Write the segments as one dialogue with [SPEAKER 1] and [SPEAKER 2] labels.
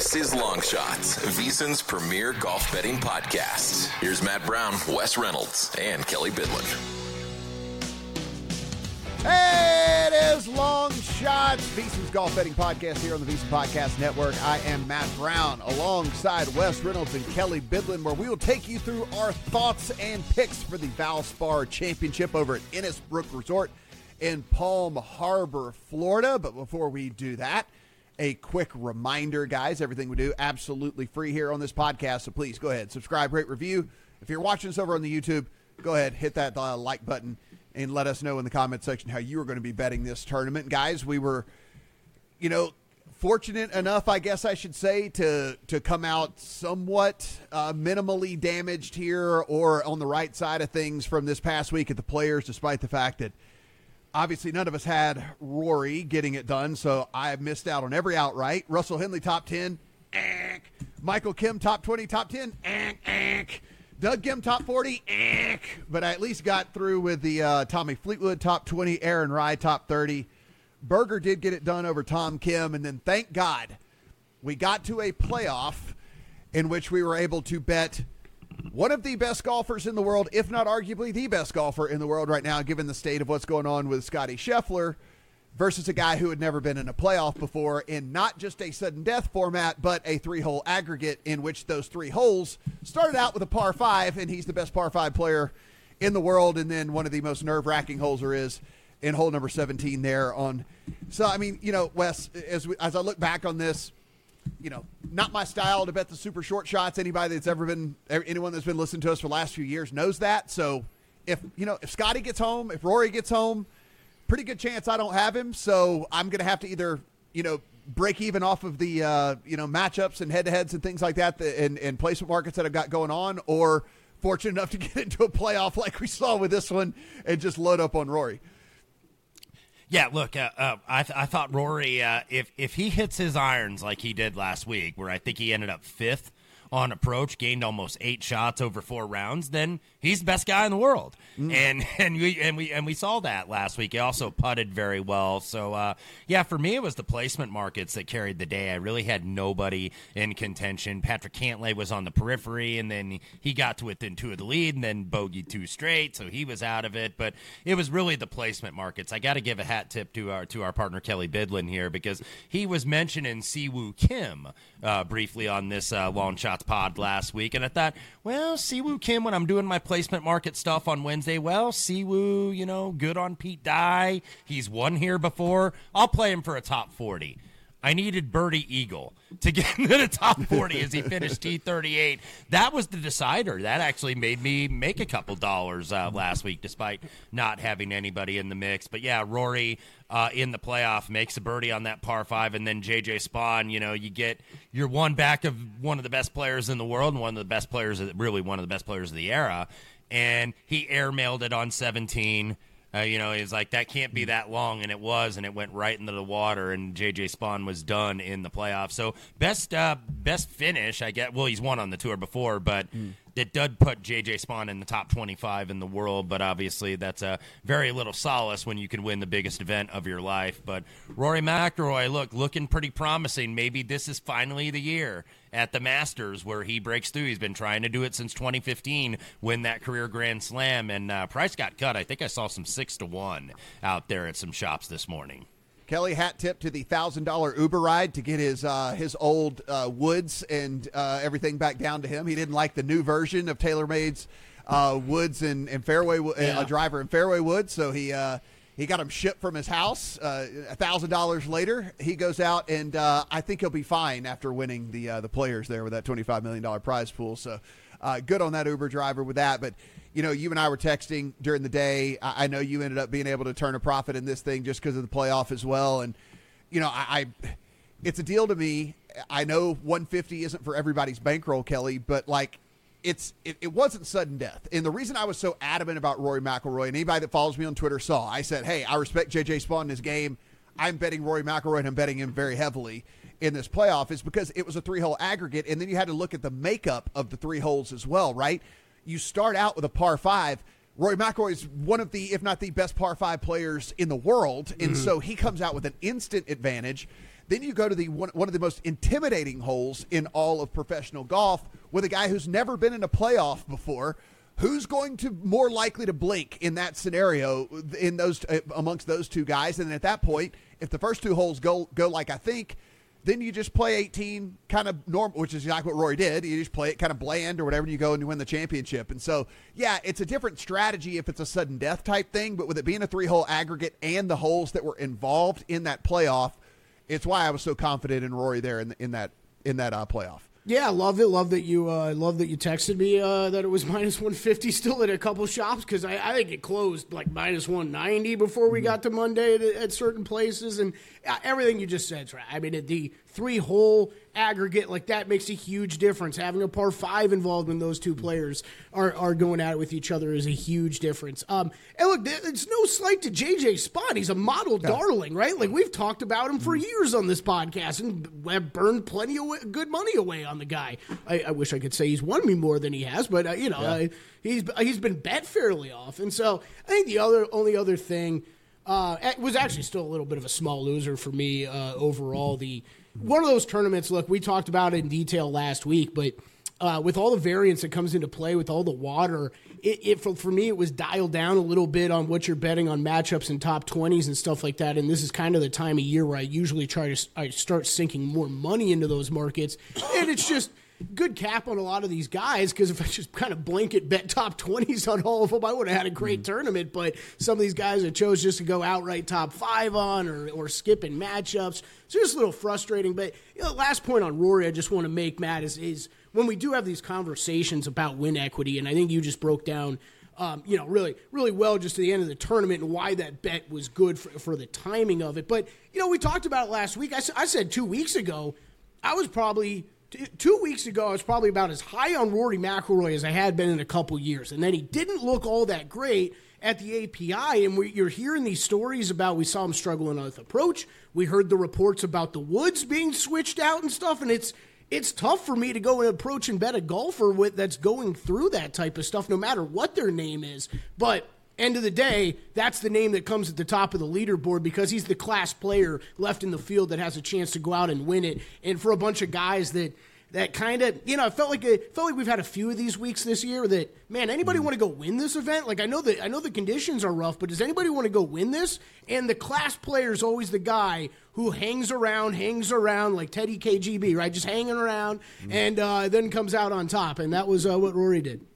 [SPEAKER 1] This is Long Shots, VSiN's premier golf betting podcast. Here's Matt Brown, Wes Reynolds, and Kelly Bidlin.
[SPEAKER 2] Hey, it is Long Shots, VSiN's golf betting podcast here on the VSiN Podcast Network. I am Matt Brown alongside Wes Reynolds and Kelly Bidlin, where we will take you through our thoughts and picks for the Valspar Championship over at Innisbrook Resort in Palm Harbor, Florida. But before we do that, a quick reminder, guys, everything we do absolutely free here on this podcast. So please go ahead, subscribe, rate, review. If you're watching us over on the YouTube, go ahead, hit that like button and let us know in the comment section how you are going to be betting this tournament. Guys, we were, fortunate enough, I guess I should say, to come out somewhat minimally damaged here or on the right side of things from this past week at the Players, despite the fact that obviously none of us had Rory getting it done, so I missed out on every outright. Russell Henley, top 10. Michael Kim, top 20, top 10. Doug Gim, top 40. But I at least got through with the Tommy Fleetwood, top 20. Aaron Rai, top 30. Berger did get it done over Tom Kim, and then thank God we got to a playoff in which we were able to bet one of the best golfers in the world, if not arguably the best golfer in the world right now, given the state of what's going on with Scottie Scheffler, versus a guy who had never been in a playoff before in not just a sudden death format, but a three-hole aggregate in which those three holes started out with a par 5, and he's the best par 5 player in the world, and then one of the most nerve-wracking holes there is in hole number 17 there on. So, I mean, Wes, as I look back on this, not my style to bet the super short shots. Anyone that's been listening to us for the last few years knows that. So if Scotty gets home, if Rory gets home, pretty good chance I don't have him. So I'm going to have to either, break even off of the, matchups and head-to-heads and things like that and placement markets that I've got going on, or fortunate enough to get into a playoff like we saw with this one and just load up on Rory.
[SPEAKER 3] Yeah, look, I thought Rory, if he hits his irons like he did last week, where I think he ended up 5th on approach, gained almost 8 shots over 4 rounds, then he's the best guy in the world. And we saw that last week. He also putted very well. So for me it was the placement markets that carried the day. I really had nobody in contention. Patrick Cantlay was on the periphery, and then he got to within 2 of the lead, and then bogeyed 2 straight, so he was out of it. But it was really the placement markets. I got to give a hat tip to our partner Kelly Bidlin here, because he was mentioning Siwoo Kim briefly on this Long Shots pod last week, and I thought, well, Siwoo Kim, when I'm doing my placement market stuff on Wednesday, well, Siwoo, good on Pete Dye. He's won here before. I'll play him for a top 40. I needed Birdie Eagle to get into the top 40 as he finished T38. That was the decider. That actually made me make a couple dollars last week, despite not having anybody in the mix. But yeah, Rory in the playoff makes a birdie on that par 5, and then JJ Spaun, you're one back of one of the best players in the world, and one of the best players of the era, and he airmailed it on 17. He's like, that can't be that long, and it was, and it went right into the water, and J.J. Spaun was done in the playoffs. So best finish, I get. Well, he's won on the tour before, but it did put J.J. Spaun in the top 25 in the world, but obviously that's a very little solace when you can win the biggest event of your life. But Rory McIlroy, looking pretty promising. Maybe this is finally the year at the Masters where he breaks through. He's been trying to do it since 2015, win that career Grand Slam, and price got cut. I think I saw some 6-1 out there at some shops this morning.
[SPEAKER 2] Kelly, hat tip to the $1,000 Uber ride to get his old woods and everything back down to him. He didn't like the new version of TaylorMade's woods and fairway driver and fairway woods, so he got him shipped from his house. $1,000 later, he goes out, and I think he'll be fine after winning the Players there with that $25 million prize pool. So good on that Uber driver with that. But you and I were texting during the day. I know you ended up being able to turn a profit in this thing just because of the playoff as well. And, it's a deal to me. I know 150 isn't for everybody's bankroll, Kelly, but it wasn't sudden death. And the reason I was so adamant about Rory McIlroy, and anybody that follows me on Twitter saw, I said, hey, I respect J.J. Spaun in his game. I'm betting Rory McIlroy, and I'm betting him very heavily in this playoff, is because it was a 3-hole aggregate, and then you had to look at the makeup of the 3 holes as well, right? You start out with a par 5. Rory McIlroy is one of the, if not the best par 5 players in the world, and so he comes out with an instant advantage. Then you go to the one of the most intimidating holes in all of professional golf with a guy who's never been in a playoff before. Who's going to more likely to blink in that scenario in those amongst those two guys? And at that point, if the first two holes go like I think, then you just play 18 kind of normal, which is exactly what Rory did. You just play it kind of bland or whatever, and you go and you win the championship. And so, yeah, it's a different strategy if it's a sudden death type thing, but with it being a 3-hole aggregate and the holes that were involved in that playoff, it's why I was so confident in Rory there in that playoff.
[SPEAKER 4] Yeah, love it. Love that you texted me that it was minus 150 still at a couple shops, because I think it closed like minus 190 before we got to Monday at certain places, and everything you just said, right? I mean, the 3-hole aggregate, like, that makes a huge difference. Having a par 5 involved when those two players are going at it with each other is a huge difference. And look, it's no slight to JJ Spaun. He's a model darling, right? Like, we've talked about him for years on this podcast and have burned plenty of good money away on the guy. I wish I could say he's won me more than he has, but he's been bet fairly often. So I think the only other thing it was actually still a little bit of a small loser for me overall. One of those tournaments, look, we talked about it in detail last week, but with all the variance that comes into play with all the water, for me, it was dialed down a little bit on what you're betting on matchups and top 20s and stuff like that. And this is kind of the time of year where I usually I start sinking more money into those markets. And it's just good cap on a lot of these guys, because if I just kind of blanket bet top 20s on all of them, I would have had a great tournament. But some of these guys that chose just to go outright top 5 on or skipping matchups, it's just a little frustrating. But last point on Rory I just want to make, Matt, is when we do have these conversations about win equity, and I think you just broke down really, really well just at the end of the tournament and why that bet was good for the timing of it. But, we talked about it last week. I said 2 weeks ago, I was probably about as high on Rory McIlroy as I had been in a couple years. And then he didn't look all that great at the API. And you're hearing these stories about, we saw him struggling with approach. We heard the reports about the woods being switched out and stuff. And it's tough for me to go and approach and bet a golfer that's going through that type of stuff, no matter what their name is. But end of the day, that's the name that comes at the top of the leaderboard, because he's the class player left in the field that has a chance to go out and win it. And for a bunch of guys that kind of, it felt like we've had a few of these weeks this year that, man, anybody want to go win this event? Like, I know the conditions are rough, but does anybody want to go win this? And the class player is always the guy who hangs around like Teddy KGB, right? Just hanging around and then comes out on top. And that was what Rory did.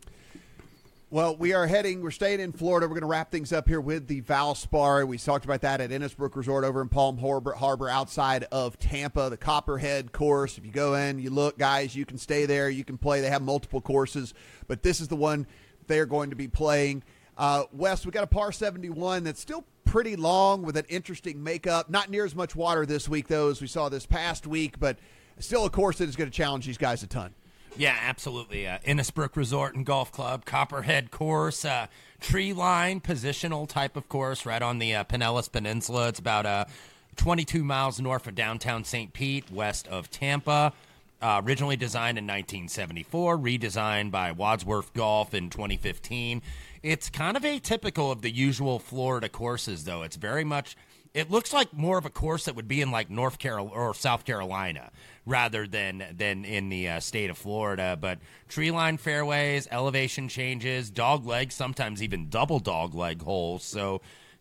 [SPEAKER 2] Well, we're staying in Florida. We're going to wrap things up here with the Valspar. We talked about that at Innisbrook Resort over in Palm Harbor outside of Tampa, the Copperhead course. If you go in, you look, guys, you can stay there. You can play. They have multiple courses, but this is the one they're going to be playing. Wes, we got a par 71 that's still pretty long with an interesting makeup. Not near as much water this week, though, as we saw this past week, but still a course that is going to challenge these guys a ton.
[SPEAKER 3] Yeah, absolutely. Innisbrook Resort and Golf Club, Copperhead course, tree line, positional type of course right on the Pinellas Peninsula. It's about 22 miles north of downtown St. Pete, west of Tampa. Originally designed in 1974, redesigned by Wadsworth Golf in 2015. It's kind of atypical of the usual Florida courses, though. It's very much... It looks like more of a course that would be in like North Carolina or South Carolina rather than in the state of Florida. But tree line fairways, elevation changes, dog leg, sometimes even double dog leg holes. So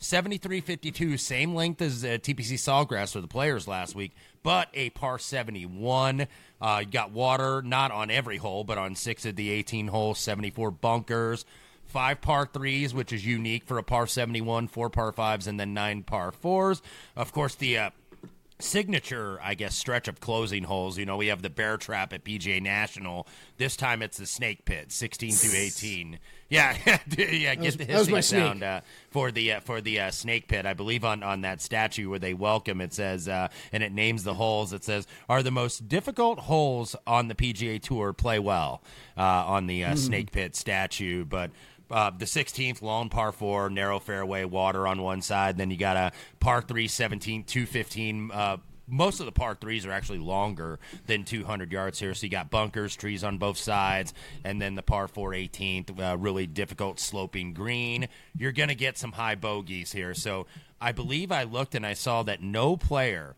[SPEAKER 3] 73.52, same length as TPC Sawgrass for the players last week, but a par 71. You got water, not on every hole, but on 6 of the 18 holes, 74 bunkers. 5 par 3s, which is unique for a par 71, 4 par 5s, and then 9 par 4s. Of course, the signature, I guess, stretch of closing holes. We have the Bear Trap at PGA National. This time it's the Snake Pit, 16 through 18. Yeah, yeah. Get the hissing sound for the Snake Pit. I believe on that statue where they welcome, it says, and it names the holes. It says, "Are the most difficult holes on the PGA Tour play well?" On the Snake Pit statue, but. The 16th, long par 4, narrow fairway, water on one side. Then you got a par 3, 17, 215. Most of the par 3s are actually longer than 200 yards here. So you got bunkers, trees on both sides, and then the par 4, 18th, really difficult sloping green. You're going to get some high bogeys here. So I believe I looked and I saw that no player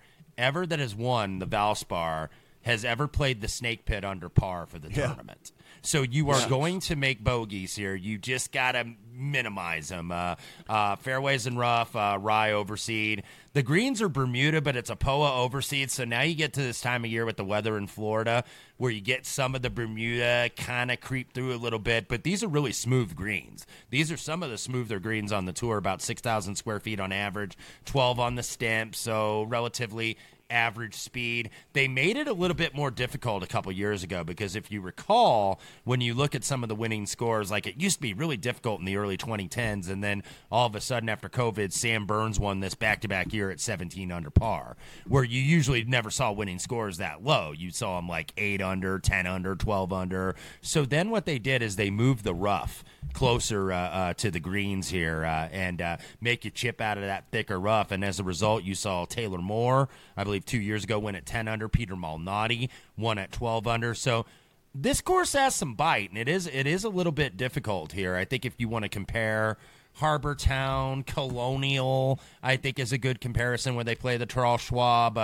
[SPEAKER 3] ever that has won the Valspar has ever played the snake pit under par for the tournament. So you are going to make bogeys here. You just got to minimize them. Fairways and rough, rye overseed. The greens are Bermuda, but it's a POA overseed. So now you get to this time of year with the weather in Florida where you get some of the Bermuda kind of creep through a little bit. But these are really smooth greens. These are some of the smoother greens on the tour, about 6,000 square feet on average, 12 on the stimp, so relatively average speed. They made it a little bit more difficult a couple years ago because if you recall, when you look at some of the winning scores, like it used to be really difficult in the early 2010s, and then all of a sudden after COVID, Sam Burns won this back-to-back year at 17 under par, where you usually never saw winning scores that low. You saw them like 8 under, 10 under, 12 under. So then what they did is they moved the rough closer to the greens here and make you chip out of that thicker rough. And as a result, you saw Taylor Moore, I believe 2 years ago, win at 10 under. Peter Malnati won at 12 under. So this course has some bite, and it is a little bit difficult here. I think if you want to compare Harbor Town, Colonial, I think is a good comparison where they play the Charles Schwab,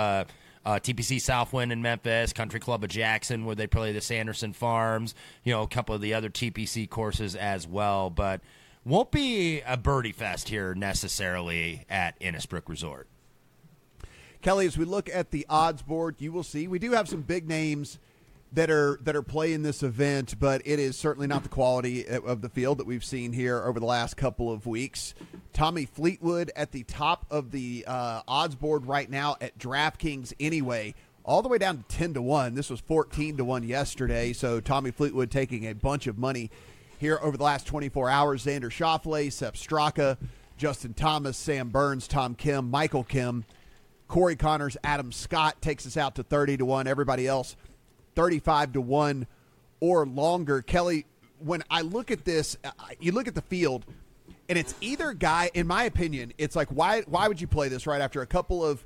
[SPEAKER 3] TPC Southwind in Memphis, Country Club of Jackson where they play the Sanderson Farms, a couple of the other TPC courses as well. But won't be a birdie fest here necessarily at Innisbrook Resort.
[SPEAKER 2] Kelly, as we look at the odds board, you will see we do have some big names that are playing this event, but it is certainly not the quality of the field that we've seen here over the last couple of weeks. Tommy Fleetwood at the top of the odds board right now at DraftKings anyway, all the way down to 10-1. This was 14-1 yesterday, so Tommy Fleetwood taking a bunch of money here over the last 24 hours. Xander Schauffele, Sepp Straka, Justin Thomas, Sam Burns, Tom Kim, Michael Kim, Corey Connors, Adam Scott takes us out to 30-1. Everybody else 35-1 or longer. Kelly, when I look at this, you look at the field, and it's either guy. In my opinion, it's like why would you play this right after a couple of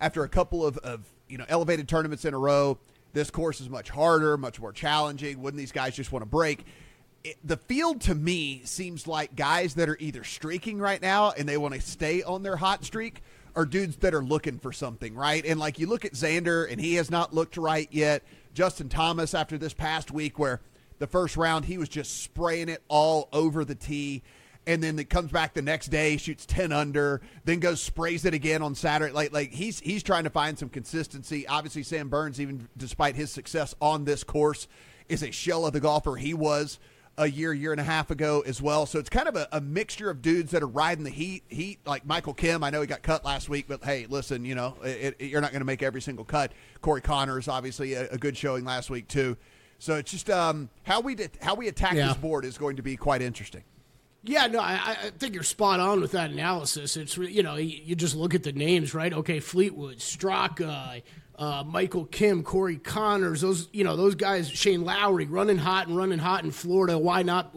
[SPEAKER 2] elevated tournaments in a row? This course is much harder, much more challenging. Wouldn't these guys just want to break? The field to me seems like guys that are either streaking right now and they want to stay on their hot streak, or dudes that are looking for something, right? And like you look at Xander, and he has not looked right yet. Justin Thomas, after this past week where the first round he was just spraying it all over the tee, and then it comes back the next day, shoots 10 under, then goes sprays it again on Saturday. Like he's trying to find some consistency. Obviously, Sam Burns, even despite his success on this course, is a shell of the golfer he was a year and a half ago as well. So it's kind of a mixture of dudes that are riding the heat like Michael Kim. I know he got cut last week, but hey, listen, you're not going to make every single cut. Corey Connors, obviously a good showing last week too. So it's just how we attack this board is going to be quite interesting.
[SPEAKER 4] Yeah, no, I think you're spot on with that analysis. It's, you just look at the names, right? Okay, Fleetwood, Straka, Michael Kim, Corey Connors, those guys, Shane Lowry, running hot in Florida. Why not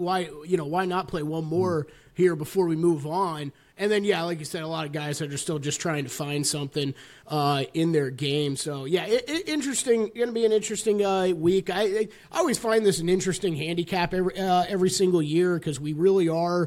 [SPEAKER 4] play one more here before we move on? And then, yeah, like you said, a lot of guys that are still just trying to find something in their game. So, yeah, interesting. Going to be an interesting week. I always find this an interesting handicap every single year because we really are.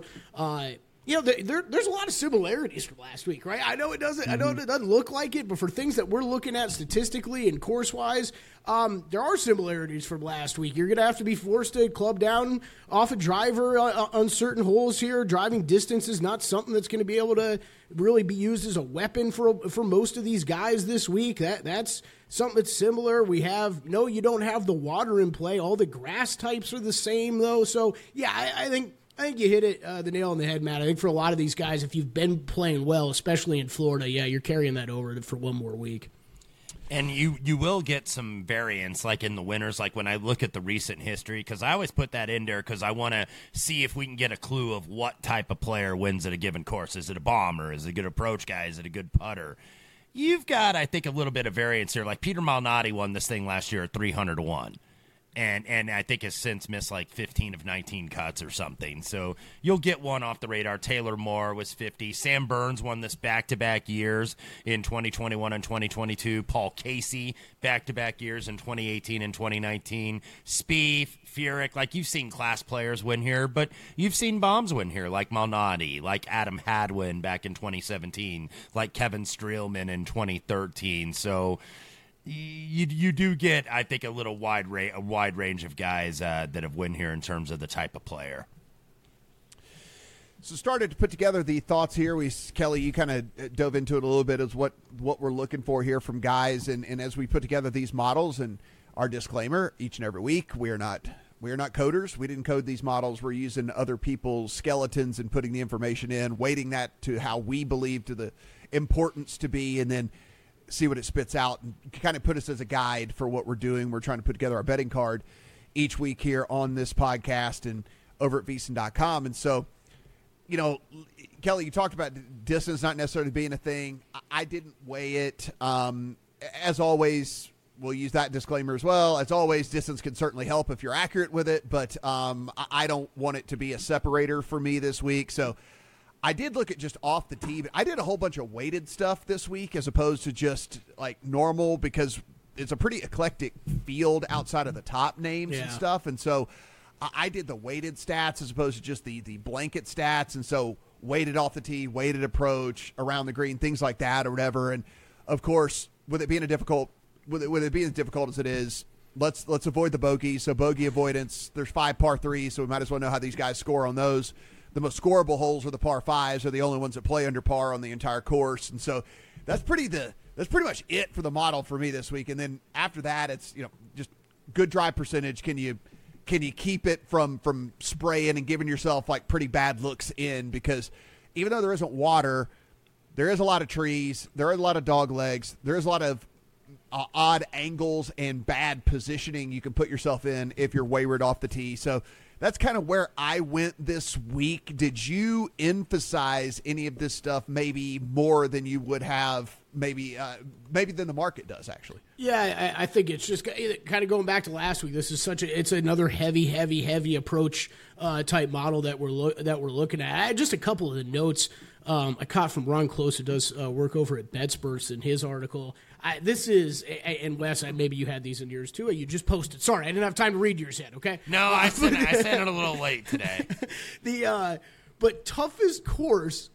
[SPEAKER 4] There's a lot of similarities from last week, right? I know it doesn't. I know it doesn't look like it, but for things that we're looking at statistically and course-wise, there are similarities from last week. You're going to have to be forced to club down off a driver on certain holes here. Driving distance is not something that's going to be able to really be used as a weapon for most of these guys this week. That's something that's similar. You don't have the water in play. All the grass types are the same, though. So, yeah, I think you hit it the nail on the head, Matt. I think for a lot of these guys, if you've been playing well, especially in Florida, yeah, you're carrying that over for one more week.
[SPEAKER 3] And you will get some variance, like in the winners, like when I look at the recent history, because I always put that in there because I want to see if we can get a clue of what type of player wins at a given course. Is it a bomber? Is it a good approach guy? Is it a good putter? You've got, I think, a little bit of variance here. Like Peter Malnati won this thing last year at 300-1. and I think has since missed like 15 of 19 cuts or something. So you'll get one off the radar. Taylor Moore was 50. Sam Burns won this back-to-back years in 2021 and 2022. Paul Casey back-to-back years in 2018 and 2019. Spieth, Furyk, like you've seen class players win here, but you've seen bombs win here, like Malnati, like Adam Hadwin back in 2017, like Kevin Streelman in 2013. So you do get, I think, a wide range of guys that have won here in terms of the type of player.
[SPEAKER 2] So started to put together the thoughts here. Kelly, you kind of dove into it a little bit as what we're looking for here from guys, and as we put together these models, and our disclaimer each and every week, we are not coders. We didn't code these models. We're using other people's skeletons and putting the information in, weighting that to how we believe to the importance to be, and then see what it spits out and kind of put us as a guide for what we're doing. We're trying to put together our betting card each week here on this podcast and over at VSiN.com. And so, Kelly, you talked about distance not necessarily being a thing. I didn't weigh it. As always, we'll use that disclaimer as well. As always, distance can certainly help if you're accurate with it, but I don't want it to be a separator for me this week. So I did look at just off the tee, but I did a whole bunch of weighted stuff this week as opposed to just like normal, because it's a pretty eclectic field outside of the top names and stuff. And so I did the weighted stats as opposed to just the blanket stats. And so weighted off the tee, weighted approach, around the green, things like that or whatever. And of course, with it being as difficult as it is, let's avoid the bogey. So bogey avoidance, there's 5 par 3s, so we might as well know how these guys score on those. The most scoreable holes are the par 5s, are the only ones that play under par on the entire course. And so that's pretty much it for the model for me this week. And then after that, it's just good drive percentage. Can you keep it from spraying and giving yourself like pretty bad looks in? Because even though there isn't water, there is a lot of trees, there are a lot of dog legs, there is a lot of odd angles and bad positioning you can put yourself in if you're wayward off the tee. So that's kind of where I went this week. Did you emphasize any of this stuff maybe more than you would have maybe than the market does, actually?
[SPEAKER 4] Yeah, I think it's just kind of going back to last week. This is it's another heavy approach type model that we're looking at. Just a couple of the notes I caught from Ron Close, who does work over at BetSperts, in his article. This is, and Wes, maybe you had these in yours too. You just posted. Sorry, I didn't have time to read yours yet. Okay.
[SPEAKER 3] No, I sent it a little late today.
[SPEAKER 4] But toughest course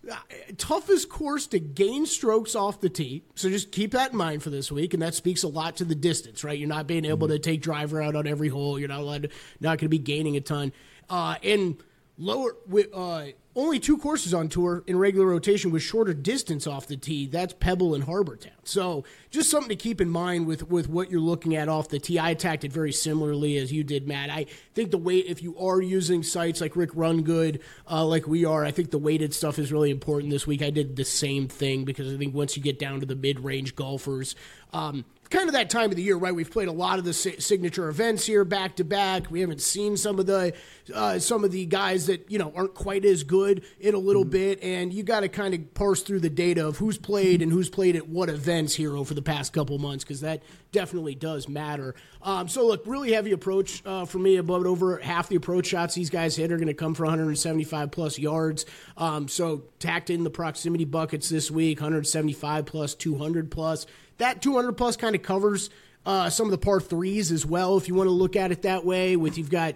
[SPEAKER 4] to gain strokes off the tee. So just keep that in mind for this week, and that speaks a lot to the distance, right? You're not being able to take driver out on every hole. You're not going to be gaining a ton. And lower only 2 courses on tour in regular rotation with shorter distance off the tee. That's Pebble and Harbor Town. So just something to keep in mind with what you're looking at off the tee. I attacked it very similarly as you did, Matt. I think if you are using sites like Rick Rungood, like we are, I think the weighted stuff is really important this week. I did the same thing because I think once you get down to the mid-range golfers, kind of that time of the year, right? We've played a lot of the signature events here back to back. We haven't seen some of the guys that aren't quite as good in a little bit, and you got to kind of parse through the data of who's played and who's played at what events here over the past couple months, because that definitely does matter. So look, really heavy approach for me. About over half the approach shots these guys hit are going to come for 175 plus yards. So tacked in the proximity buckets this week, 175 plus, 200 plus. That 200 plus kind of covers some of the par 3s as well, if you want to look at it that way. You've got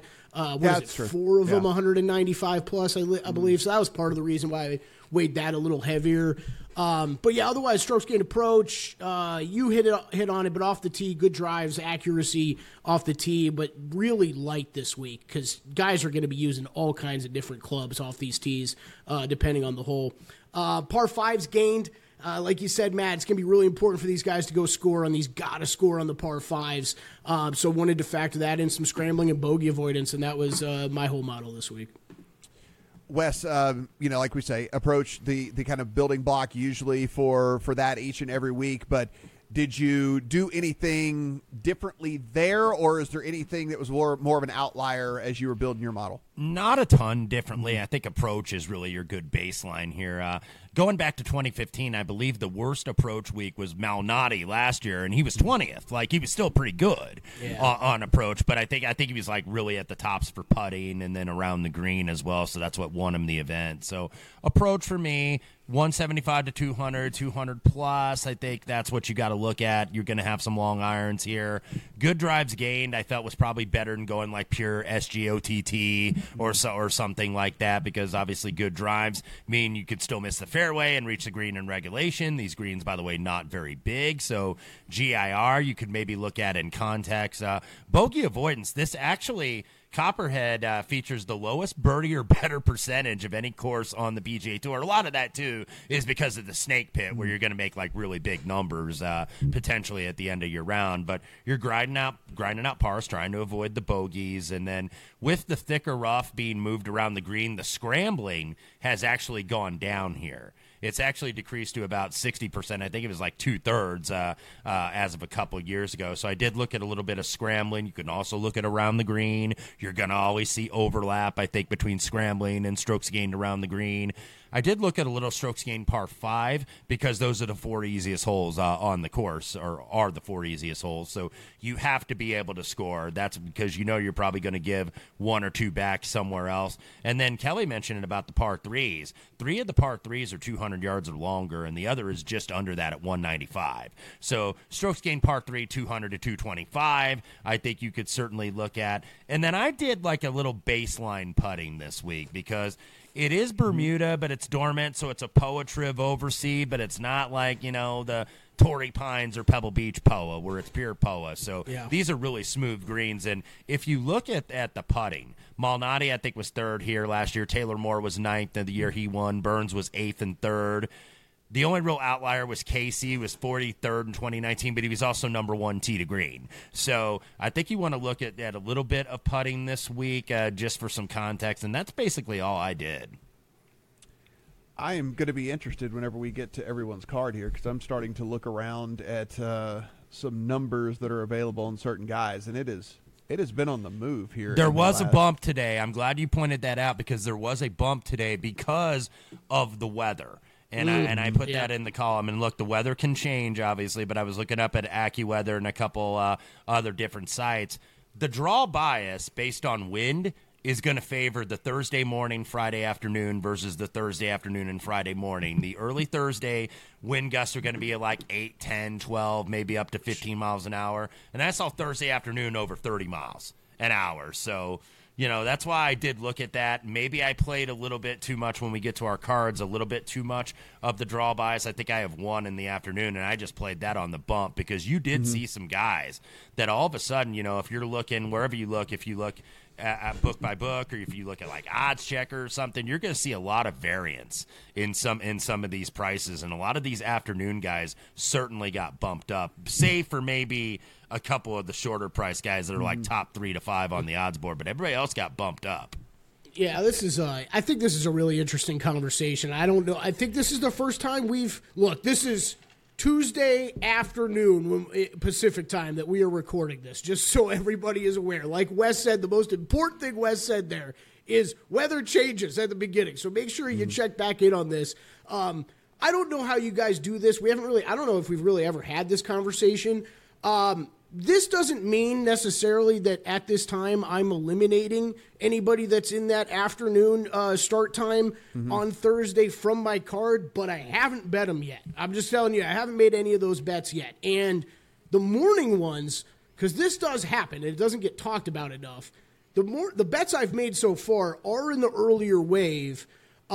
[SPEAKER 4] 4 of them 195 plus, I believe. So that was part of the reason why I weighed that a little heavier. But yeah, otherwise, strokes gained approach, you hit on it, but off the tee, good drives, accuracy off the tee, but really light this week because guys are going to be using all kinds of different clubs off these tees, depending on the hole. Par 5s gained. Like you said, Matt, it's going to be really important for these guys to go score on these. Got to score on the par 5s. So wanted to factor that in, some scrambling and bogey avoidance, and that was my whole model this week.
[SPEAKER 2] Wes, like we say, approach the kind of building block usually for that each and every week. But did you do anything differently there, or is there anything that was more of an outlier as you were building your model?
[SPEAKER 3] Not a ton differently. I think approach is really your good baseline here. going back to 2015, I believe the worst approach week was Malnati last year, and he was 20th. Like, he was still pretty good on approach, but I think he was like really at the tops for putting and then around the green as well, so that's what won him the event. So approach for me, 175 to 200, 200 plus. I think that's what you got to look at. You're going to have some long irons here. Good drives gained, I felt was probably better than going like pure SGOTT or something like that, because obviously good drives mean you could still miss the fairway and reach the green in regulation. These greens, by the way, not very big. So GIR, you could maybe look at in context. Bogey avoidance, this actually... Copperhead features the lowest birdie or better percentage of any course on the PGA Tour. A lot of that, too, is because of the snake pit, where you're going to make like really big numbers potentially at the end of your round. But you're grinding out pars, trying to avoid the bogeys. And then with the thicker rough being moved around the green, the scrambling has actually gone down here. It's actually decreased to about 60%. I think it was like 2/3 as of a couple of years ago. So I did look at a little bit of scrambling. You can also look at around the green. You're going to always see overlap, I think, between scrambling and strokes gained around the green. I did look at a little strokes gained par 5 because those are the 4 easiest holes on the course, or are the 4 easiest holes. So you have to be able to score. That's because you're probably going to give 1 or 2 back somewhere else. And then Kelly mentioned about the par 3s. 3 of the par 3s are 200 yards or longer, and the other is just under that at 195. So strokes gained par 3, 200 to 225, I think you could certainly look at. And then I did like a little baseline putting this week because it is Bermuda, but it's dormant, so it's a POA Triv overseed, but it's not like, the Torrey Pines or Pebble Beach POA, where it's pure POA. So These are really smooth greens. And if you look at the putting, Malnati, I think, was 3rd here last year. Taylor Moore was 9th in the year he won. Burns was 8th and 3rd. The only real outlier was Casey, who was 43rd in 2019, but he was also number 1 tee to green. So I think you want to look at a little bit of putting this week just for some context, and that's basically all I did.
[SPEAKER 2] I am going to be interested whenever we get to everyone's card here, because I'm starting to look around at some numbers that are available on certain guys, and it has been on the move here.
[SPEAKER 3] There was a bump today. I'm glad you pointed that out, because there was a bump today because of the weather. And I put that in the column. And look, the weather can change, obviously, but I was looking up at AccuWeather and a couple other different sites. The draw bias based on wind is going to favor the Thursday morning, Friday afternoon versus the Thursday afternoon and Friday morning. The early Thursday wind gusts are going to be at like 8, 10, 12, maybe up to 15 miles an hour. And I saw Thursday afternoon over 30 miles an hour. So, that's why I did look at that. Maybe I played a little bit too much when we get to our cards, a little bit too much of the draw bias. I think I have 1 in the afternoon, and I just played that on the bump because you did see some guys that all of a sudden, if you're looking, wherever you look, if you look at book by book, or if you look at like Odds Checker or something, you're going to see a lot of variance in some of these prices, and a lot of these afternoon guys certainly got bumped up, save for maybe a couple of the shorter price guys that are like top 3 to 5 on the odds board, but everybody else got bumped up.
[SPEAKER 4] Yeah, I think this is a really interesting conversation. I don't know. I think this is the first time this is Tuesday afternoon Pacific time that we are recording this, just so everybody is aware. Like Wes said, the most important thing Wes said there is weather changes at the beginning. So make sure you check back in on this. I don't know how you guys do this. I don't know if we've really ever had this conversation. This doesn't mean necessarily that at this time I'm eliminating anybody that's in that afternoon start time on Thursday from my card, but I haven't bet them yet. I'm just telling you, I haven't made any of those bets yet. And the morning ones, because this does happen, and it doesn't get talked about enough, the bets I've made so far are in the earlier wave,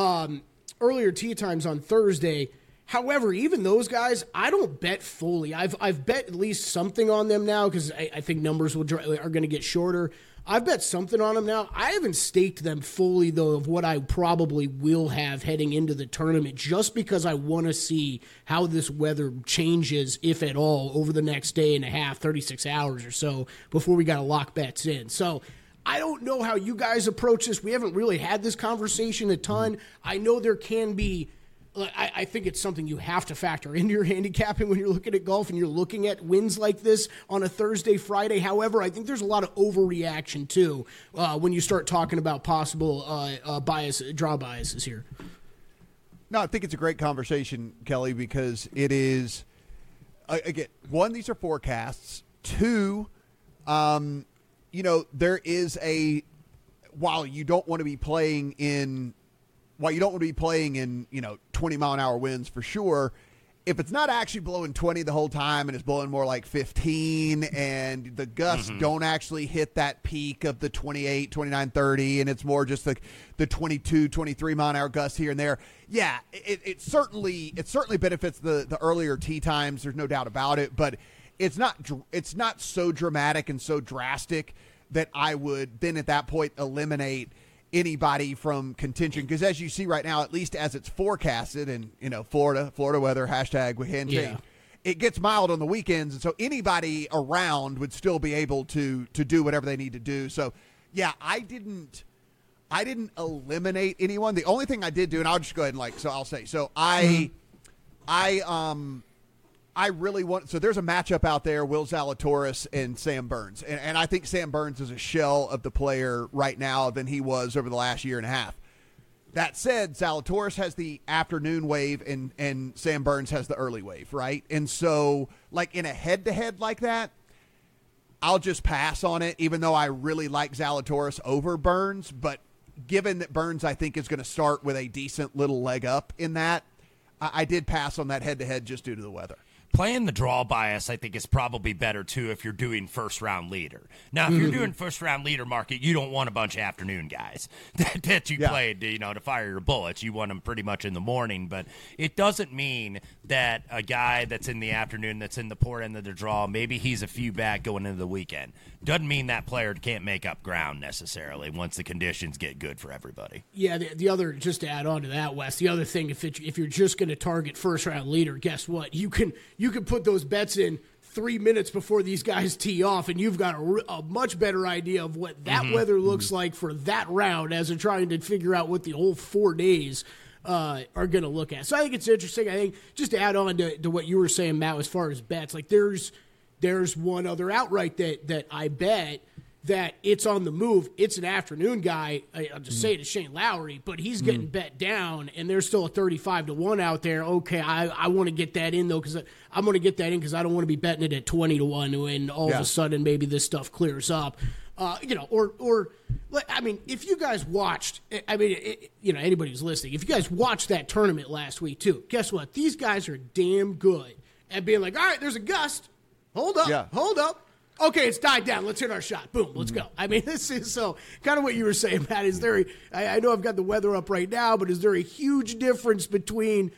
[SPEAKER 4] earlier tee times on Thursday. However, even those guys, I don't bet fully. I've bet at least something on them now because I think numbers are going to get shorter. I've bet something on them now. I haven't staked them fully, though, of what I probably will have heading into the tournament, just because I want to see how this weather changes, if at all, over the next day and a half, 36 hours or so, before we got to lock bets in. So I don't know how you guys approach this. We haven't really had this conversation a ton. I know there can be... I think it's something you have to factor into your handicapping when you're looking at golf and you're looking at wins like this on a Thursday, Friday. However, I think there's a lot of overreaction, too, when you start talking about possible draw biases here.
[SPEAKER 2] No, I think it's a great conversation, Kelly, because it is, again, one, these are forecasts. Two, there is while you don't want to be playing in 20-mile-an-hour winds for sure, if it's not actually blowing 20 the whole time and it's blowing more like 15 and the gusts don't actually hit that peak of the 28, 29, 30 and it's more just the 22, 23 mile an hour gusts here and there. Yeah, it certainly benefits the earlier tee times. There's no doubt about it, but it's not so dramatic and so drastic that I would then at that point eliminate anybody from contention, because as you see right now, at least as it's forecasted, and Florida weather #handshake, it gets mild on the weekends, and so anybody around would still be able to do whatever they need to do. So yeah, I didn't eliminate anyone. The only thing I did do, and I'll just go ahead and I'll say, so I really want – so there's a matchup out there, Will Zalatoris and Sam Burns. And I think Sam Burns is a shell of the player right now than he was over the last year and a half. That said, Zalatoris has the afternoon wave and Sam Burns has the early wave, right? And so, in a head-to-head like that, I'll just pass on it, even though I really like Zalatoris over Burns. But given that Burns, I think, is going to start with a decent little leg up in that, I did pass on that head-to-head just due to the weather.
[SPEAKER 3] Playing the draw bias, I think, is probably better, too, if you're doing first-round leader. Now, if you're doing first-round leader market, you don't want a bunch of afternoon guys that you played, to fire your bullets. You want them pretty much in the morning. But it doesn't mean that a guy that's in the afternoon, that's in the poor end of the draw, maybe he's a few back going into the weekend. Doesn't mean that player can't make up ground necessarily once the conditions get good for everybody.
[SPEAKER 4] Yeah, the other, just to add on to that, Wes, the other thing, if you're just going to target first-round leader, guess what? You can put those bets in 3 minutes before these guys tee off, and you've got a much better idea of what that weather looks like for that round as they're trying to figure out what the whole 4 days are going to look at. So I think it's interesting. I think just to add on to what you were saying, Matt, as far as bets, there's one other outright that I bet that it's on the move. It's an afternoon guy. I'll just say it is Shane Lowry, but he's getting bet down, and there's still a 35-1 out there. Okay, I want to get that in, though, because I'm going to get that in because I don't want to be betting it at 20-1 when all of a sudden maybe this stuff clears up. If you guys watched, anybody who's listening, if you guys watched that tournament last week, too, guess what? These guys are damn good at being like, all right, there's a gust. Hold up. Okay, it's died down. Let's hit our shot. Boom, let's go. I mean, this is so kind of what you were saying, Matt. I know I've got the weather up right now, but is there a huge difference between,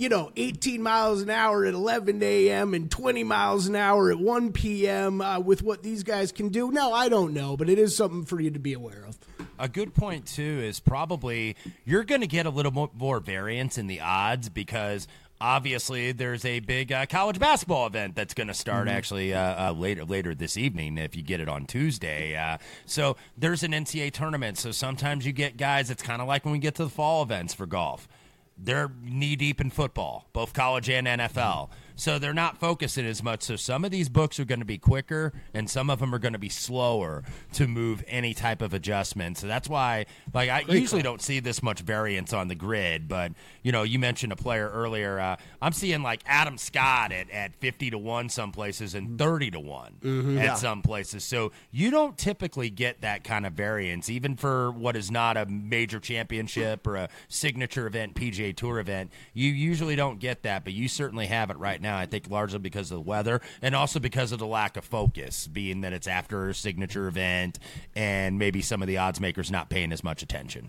[SPEAKER 4] 18 miles an hour at 11 a.m. and 20 miles an hour at 1 p.m. With what these guys can do? No, I don't know, but it is something for you to be aware of.
[SPEAKER 3] A good point, too, is probably you're going to get a little more variance in the odds because – obviously, there's a big college basketball event that's going to start actually later this evening if you get it on Tuesday. So there's an NCAA tournament. So sometimes you get guys, it's kind of like when we get to the fall events for golf. They're knee-deep in football, both college and NFL. So they're not focusing as much. So some of these books are going to be quicker, and some of them are going to be slower to move any type of adjustment. So that's why, I usually don't see this much variance on the grid. But, you mentioned a player earlier. I'm seeing, Adam Scott at 50-1 some places and 30-1 at some places. So you don't typically get that kind of variance, even for what is not a major championship or a signature event, PGA Tour event. You usually don't get that, but you certainly have it right now, I think largely because of the weather and also because of the lack of focus, being that it's after a signature event and maybe some of the odds makers not paying as much attention.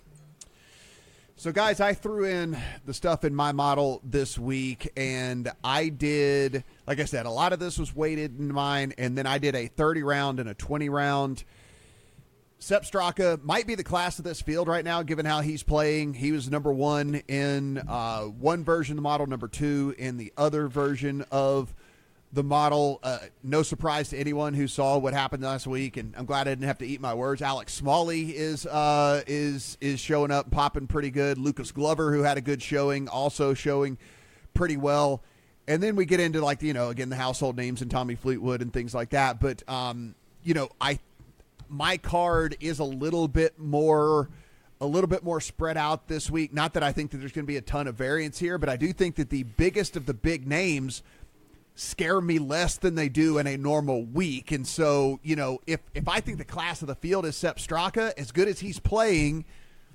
[SPEAKER 2] So, guys, I threw in the stuff in my model this week, and I did, like I said, a lot of this was weighted in mine, and then I did a 30-round and a 20-round. Sepp Straka might be the class of this field right now, given how he's playing. He was number one in one version of the model, number two in the other version of the model. No surprise to anyone who saw what happened last week, and I'm glad I didn't have to eat my words. Alex Smalley is showing up, popping pretty good. Lucas Glover, who had a good showing, also showing pretty well. And then we get into again, the household names and Tommy Fleetwood and things like that. But my card is a little bit more a little bit more spread out this week. Not that I think that there's going to be a ton of variance here, but I do think that the biggest of the big names scare me less than they do in a normal week. And so, if I think the class of the field is Sepp Straka, as good as he's playing,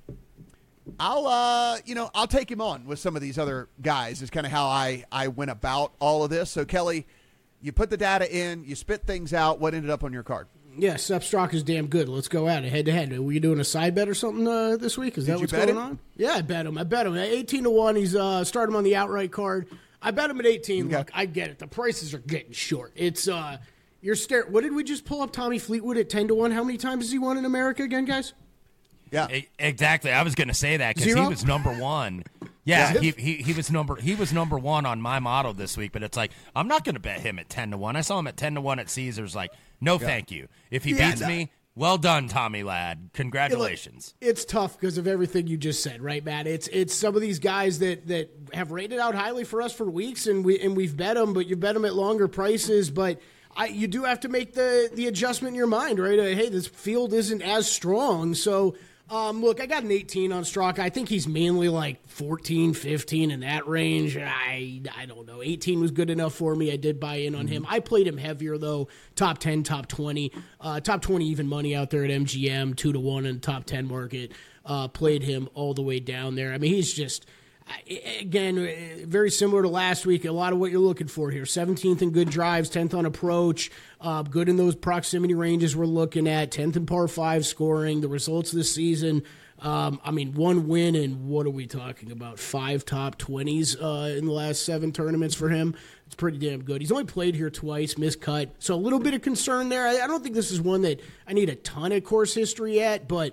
[SPEAKER 2] I'll take him on with some of these other guys is kind of how I went about all of this. So, Kelly, you put the data in, you spit things out. What ended up on your card?
[SPEAKER 4] Yeah, Sepp Straka's damn good. Let's go at it head-to-head. Are we doing a side bet or something this week? Is that what's going on? Yeah, I bet him. At 18-1. He's started him on the outright card. I bet him at 18. Okay. Look, I get it. The prices are getting short. It's what did we just pull up Tommy Fleetwood at 10-1? How many times has he won in America again, guys?
[SPEAKER 2] Yeah,
[SPEAKER 3] exactly. I was going to say that because he was number one. Yeah, he was number one on my model this week. But it's like I'm not going to bet him at 10-1. I saw him at 10-1 at Caesars. Like, no, thank you. If he beats me, well done, Tommy lad. Congratulations.
[SPEAKER 4] It's tough because of everything you just said, right, Matt? It's some of these guys that have rated out highly for us for weeks, and we've bet them, but you bet them at longer prices, but. You do have to make the adjustment in your mind, right? Hey, this field isn't as strong. So, look, I got an 18 on Straka. I think he's mainly like 14, 15 in that range. I don't know. 18 was good enough for me. I did buy in on him. I played him heavier, though. Top 10, top 20. Top 20 even money out there at MGM, 2-1 in the top 10 market. Played him all the way down there. I mean, he's just... Again, very similar to last week, a lot of what you're looking for here. 17th in good drives, 10th on approach, good in those proximity ranges we're looking at, 10th in par 5 scoring, the results of the season. One win and what are we talking about? 5 top 20s in the last 7 tournaments for him. It's pretty damn good. He's only played here twice, miscut. So a little bit of concern there. I don't think this is one that I need a ton of course history at, but,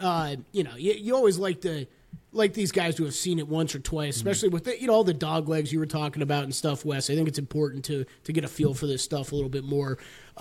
[SPEAKER 4] you always like these guys who have seen it once or twice, especially with all the dog legs you were talking about and stuff, Wes. I think it's important to get a feel for this stuff a little bit more.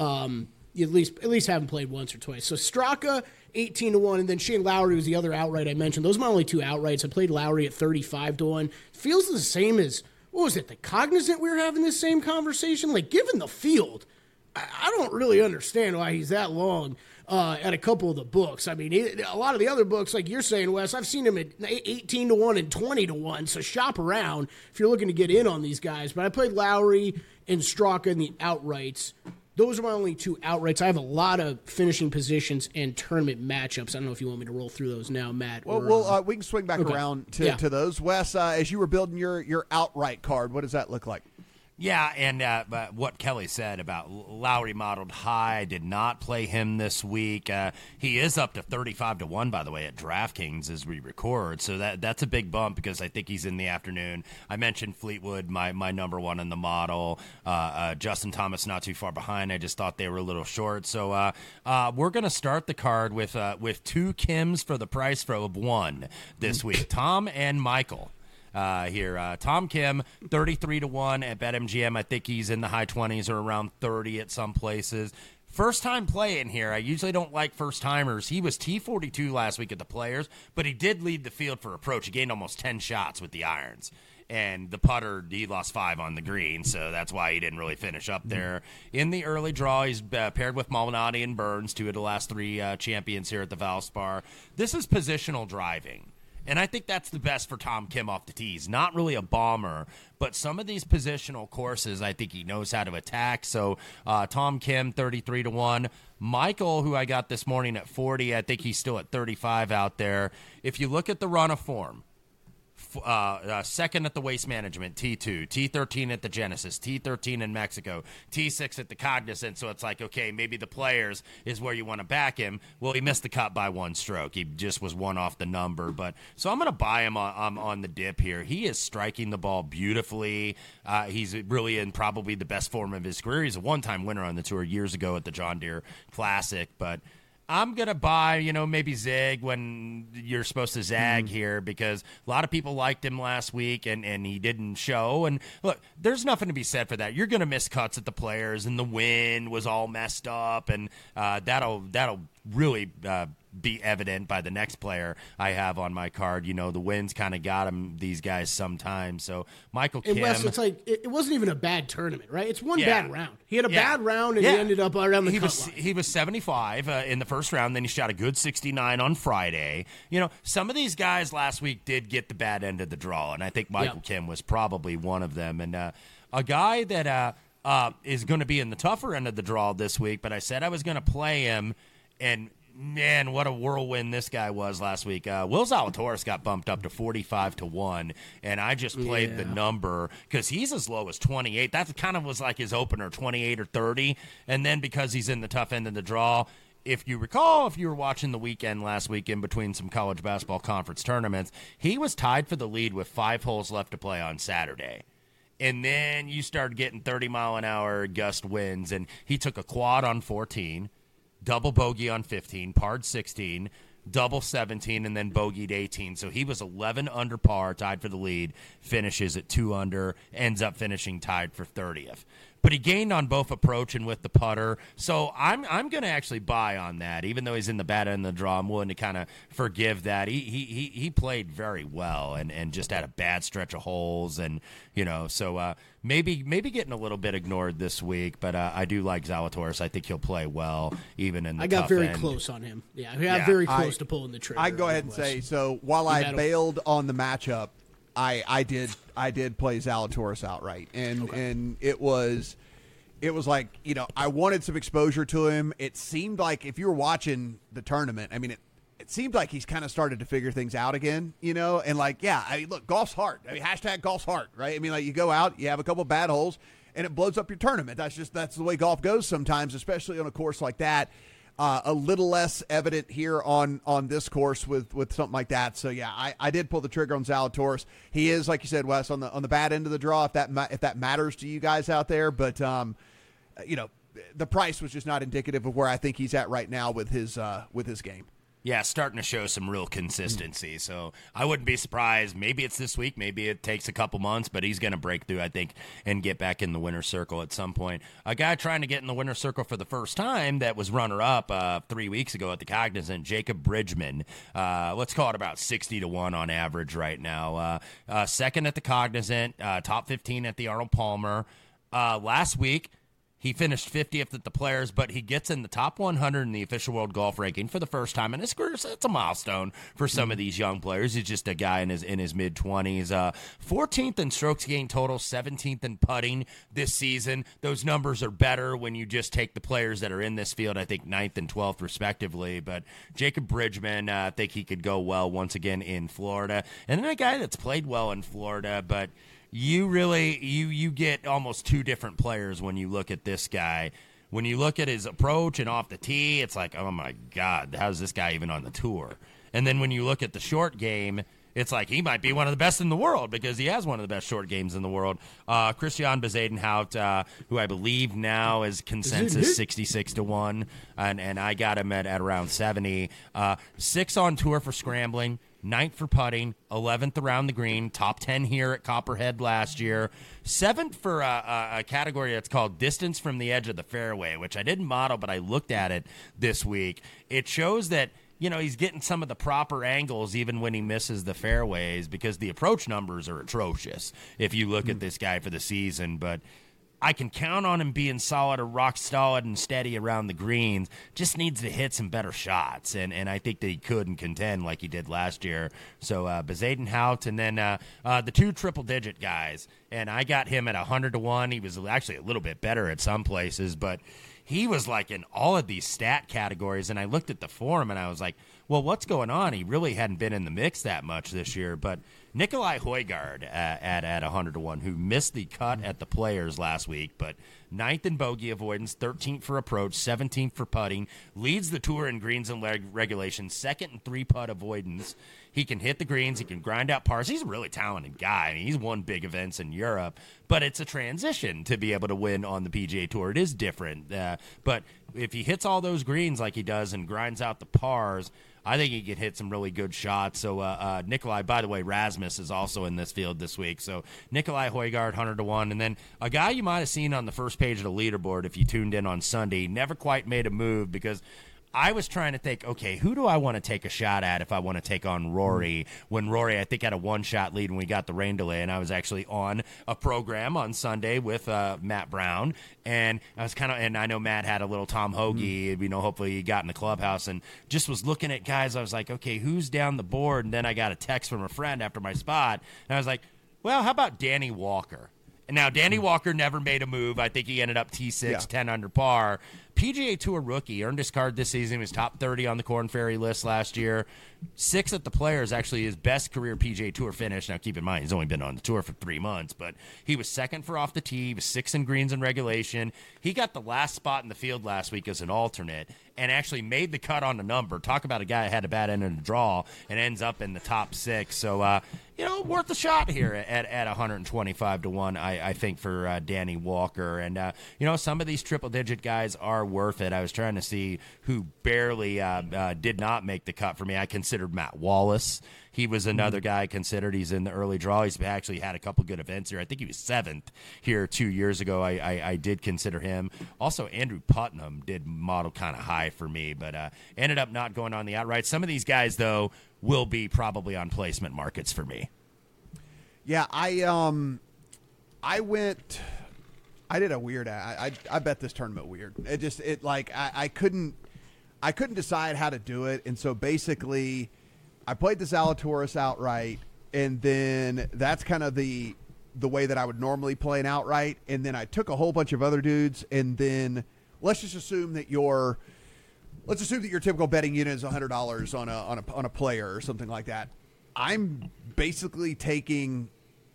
[SPEAKER 4] You at least have him played once or twice. So Straka, 18-1, and then Shane Lowry was the other outright I mentioned. Those are my only 2 outrights. I played Lowry at 35-1. Feels the same as, what was it, the Cognizant we were having this same conversation? Like, given the field, I don't really understand why he's that long. At a couple of the books. I mean, a lot of the other books, like you're saying, Wes, I've seen him at 18-1 and 20-1, so shop around if you're looking to get in on these guys. But I played Lowry and Straka in the outrights. Those are my only 2 outrights. I have a lot of finishing positions and tournament matchups. I don't know if you want me to roll through those now, Matt.
[SPEAKER 2] Well, we can swing back around to those. Wes, as you were building your outright card, what does that look like?
[SPEAKER 3] Yeah, and what Kelly said about Lowry modeled high, I did not play him this week. He is up to 35-1, by the way, at DraftKings as we record, so that's a big bump because I think he's in the afternoon. I mentioned Fleetwood, my number one in the model. Justin Thomas not too far behind. I just thought they were a little short. So we're going to start the card with 2 Kims for the price of 1 this week, Tom and Michael. Here. Tom Kim, 33-1 at BetMGM. I think he's in the high 20s or around 30 at some places. First time playing here. I usually don't like first timers. He was T42 last week at the Players, but he did lead the field for approach. He gained almost 10 shots with the irons. And the putter, he lost 5 on the green, so that's why he didn't really finish up there. In the early draw, he's paired with Malnati and Burns, 2 of the last 3 champions here at the Valspar. This is positional driving. And I think that's the best for Tom Kim off the tees. Not really a bomber, but some of these positional courses, I think he knows how to attack. So Tom Kim, 33-1. Michael, who I got this morning at 40, I think he's still at 35 out there. If you look at the run of form, second at the Waste Management, T2, T13 at the Genesis, T13 in Mexico, T6 at the Cognizant. So it's like, okay, maybe the Players is where you want to back him. Well, he missed the cut by 1 stroke. He just was 1 off the number. But so I'm going to buy him on the dip here. He is striking the ball beautifully. He's really in probably the best form of his career. He's a one-time winner on the tour years ago at the John Deere Classic, but I'm going to buy, maybe zig when you're supposed to zag here because a lot of people liked him last week and he didn't show. And look, there's nothing to be said for that. You're going to miss cuts at the Players and the wind was all messed up and that'll really be evident by the next player I have on my card. You know, the wins kind of got him, these guys sometimes. So Michael Kim.
[SPEAKER 4] And Wes, it's like it wasn't even a bad tournament, right? It's one bad round. He had a bad round, and he ended up around the cut line.
[SPEAKER 3] He was 75 in the first round. Then he shot a good 69 on Friday. You know, some of these guys last week did get the bad end of the draw, and I think Michael Kim was probably one of them. And a guy that is going to be in the tougher end of the draw this week, but I said I was going to play him, and man, what a whirlwind this guy was last week. Will Zalatoris got bumped up to 45-1, and I just played the number because he's as low as 28. That kind of was like his opener, 28 or 30. And then because he's in the tough end of the draw, if you recall, if you were watching the weekend last week in between some college basketball conference tournaments, he was tied for the lead with 5 holes left to play on Saturday. And then you started getting 30-mile-an-hour gust winds, and he took a quad on 14, double bogey on 15, parred 16, double 17, and then bogeyed 18. So he was 11 under par, tied for the lead, finishes at 2 under, ends up finishing tied for 30th. But he gained on both approach and with the putter. So I'm going to actually buy on that. Even though he's in the bad end of the draw, I'm willing to kind of forgive that. He played very well and just had a bad stretch of holes. And, you know, so maybe getting a little bit ignored this week. But I do like Zalatoris. I think he'll play well even in the tough end.
[SPEAKER 4] I got very close on him. Yeah, I got very close to pulling the trigger.
[SPEAKER 2] I go ahead and say, so while I bailed on the matchup, I did play Zalatoris outright, and it was like, you know, I wanted some exposure to him. It seemed like if you were watching the tournament, I mean, it seemed like he's kind of started to figure things out again, you know, and like, yeah, I mean, look, golf's hard. I mean, hashtag golf's hard, right? I mean, like you go out, you have a couple bad holes, and it blows up your tournament. That's the way golf goes sometimes, especially on a course like that. A little less evident here on this course with something like that. So yeah, I did pull the trigger on Zalatoris. He is, like you said, Wes, on the bad end of the draw, if that matters to you guys out there. But you know, the price was just not indicative of where I think he's at right now with his game.
[SPEAKER 3] Yeah, starting to show some real consistency. So I wouldn't be surprised. Maybe it's this week. Maybe it takes a couple months, but he's going to break through, I think, and get back in the winner's circle at some point. A guy trying to get in the winner's circle for the first time that was runner-up 3 weeks ago at the Cognizant, Jacob Bridgman. Let's call it about 60-1 on average right now. Second at the Cognizant, top 15 at the Arnold Palmer. Last week, he finished 50th at the Players, but he gets in the top 100 in the official world golf ranking for the first time in his career. So it's a milestone for some of these young players. He's just a guy in his mid-20s. 14th in strokes gained total, 17th in putting this season. Those numbers are better when you just take the players that are in this field, I think 9th and 12th respectively. But Jacob Bridgman, I think he could go well once again in Florida. And then a guy that's played well in Florida, but you really you get almost two different players when you look at this guy. When you look at his approach and off the tee, it's like, oh my God, how's this guy even on the tour? And then when you look at the short game, it's like he might be one of the best in the world because he has one of the best short games in the world. Christian Bezuidenhout, who I believe now is consensus 66-1, and I got him at around 70. 6 on tour for scrambling. 9th for putting, 11th around the green, top 10 here at Copperhead last year, 7th for a category that's called distance from the edge of the fairway, which I didn't model, but I looked at it this week. It shows that, you know, he's getting some of the proper angles even when he misses the fairways because the approach numbers are atrocious if you look at this guy for the season, but I can count on him being solid or rock solid and steady around the greens. Just needs to hit some better shots, and I think that he could and contend like he did last year. So Bezuidenhout, and then the 2 triple-digit guys, and I got him at 100-1. He was actually a little bit better at some places, but he was like in all of these stat categories, and I looked at the form, and I was like, well, what's going on? He really hadn't been in the mix that much this year, but Nicolai Højgaard at 100-1, who missed the cut at the Players last week, but 9th in bogey avoidance, 13th for approach, 17th for putting, leads the tour in greens and regulation, 2nd in 3-putt avoidance. He can hit the greens. He can grind out pars. He's a really talented guy. I mean, he's won big events in Europe, but it's a transition to be able to win on the PGA Tour. It is different, but if he hits all those greens like he does and grinds out the pars, I think he can hit some really good shots. So Nicolai, by the way, Rasmus is also in this field this week. So Nicolai Højgaard, 100-1. And then a guy you might have seen on the first page of the leaderboard if you tuned in on Sunday, never quite made a move because I was trying to think, okay, who do I want to take a shot at if I want to take on Rory? When Rory, I think, had a one-shot lead when we got the rain delay, and I was actually on a program on Sunday with Matt Brown, and I was and I know Matt had a little Tom Hoagie, hopefully he got in the clubhouse, and just was looking at guys. I was like, okay, who's down the board? And then I got a text from a friend after my spot, and I was like, well, how about Danny Walker? And now, Danny Walker never made a move. I think he ended up T6, 10 under par. PGA Tour rookie, earned his card this season. He was top 30 on the Korn Ferry list last year. 6th at the Players, actually his best career PGA Tour finish. Now, keep in mind, he's only been on the tour for 3 months, but he was 2nd for off the tee. He was 6th in greens and regulation. He got the last spot in the field last week as an alternate and actually made the cut on the number. Talk about a guy that had a bad end in the draw and ends up in the top 6. So, worth a shot here at 125 to 1, I think, for Danny Walker. And, some of these triple-digit guys are worth it. I was trying to see who barely did not make the cut for me. I considered Matt Wallace. He was another guy I considered. He's in the early draw. He's actually had a couple good events here. I think he was 7th here 2 years ago. I did consider him. Also, Andrew Putnam did model kind of high for me, but ended up not going on the outright. Some of these guys, though, will be probably on placement markets for me.
[SPEAKER 2] Yeah, I did a weird. I bet this tournament weird. I couldn't decide how to do it, and so basically, I played the Zalatoris outright, and then that's kind of the way that I would normally play an outright, and then I took a whole bunch of other dudes, and then let's assume that your typical betting unit is $100 on a player or something like that. I'm basically taking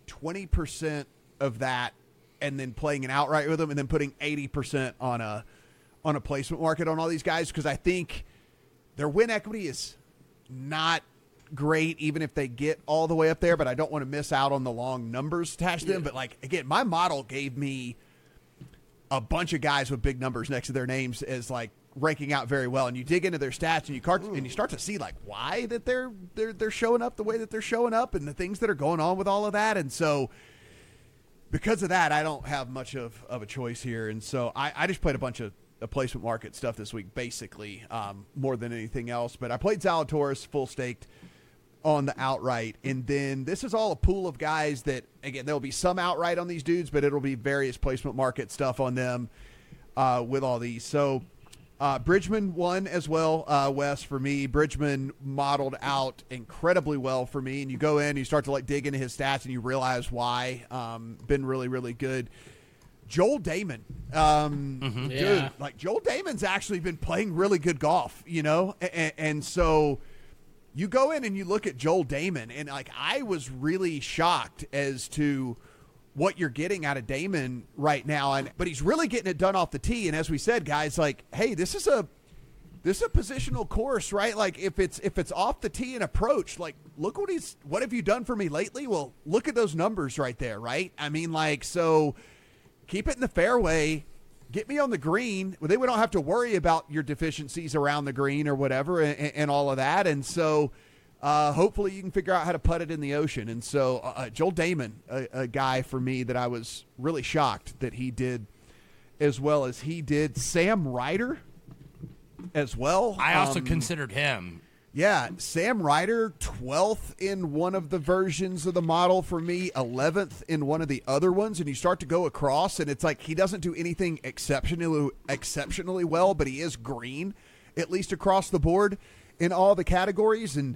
[SPEAKER 2] 20% of that and then playing an outright with them, and then putting 80% on a placement market on all these guys, because I think their win equity is not great, even if they get all the way up there, but I don't want to miss out on the long numbers attached to them. But again, my model gave me a bunch of guys with big numbers next to their names as ranking out very well, and you dig into their stats and you start to see why that they're showing up the way that they're showing up and the things that are going on with all of that. And so because of that, I don't have much of a choice here, and so I just played a bunch of placement market stuff this week, basically, more than anything else. But I played Zalatoris full staked on the outright, and then this is all a pool of guys that, again, there'll be some outright on these dudes, but it'll be various placement market stuff on them with all these. So Bridgman won as well, Wes, for me. Bridgman modeled out incredibly well for me, and you go in, you start to dig into his stats, and you realize why. Been really, really good. Joel Damon, dude, Joel Damon's actually been playing really good golf, and so you go in and you look at Joel Damon, and I was really shocked as to what you're getting out of Damon right now, but he's really getting it done off the tee. And as we said, guys, hey, this is a positional course, right? If it's off the tee and approach, look what have you done for me lately? Well, look at those numbers right there, right? I mean, so keep it in the fairway, get me on the green. Well, then we don't have to worry about your deficiencies around the green or whatever and all of that. And so hopefully you can figure out how to putt it in the ocean. And so Joel Damon, a guy for me that I was really shocked that he did as well as he did. Sam Ryder as well.
[SPEAKER 3] I also considered him.
[SPEAKER 2] Yeah, Sam Ryder, 12th in one of the versions of the model for me, 11th in one of the other ones, and you start to go across, and it's he doesn't do anything exceptionally well, but he is green, at least across the board in all the categories, and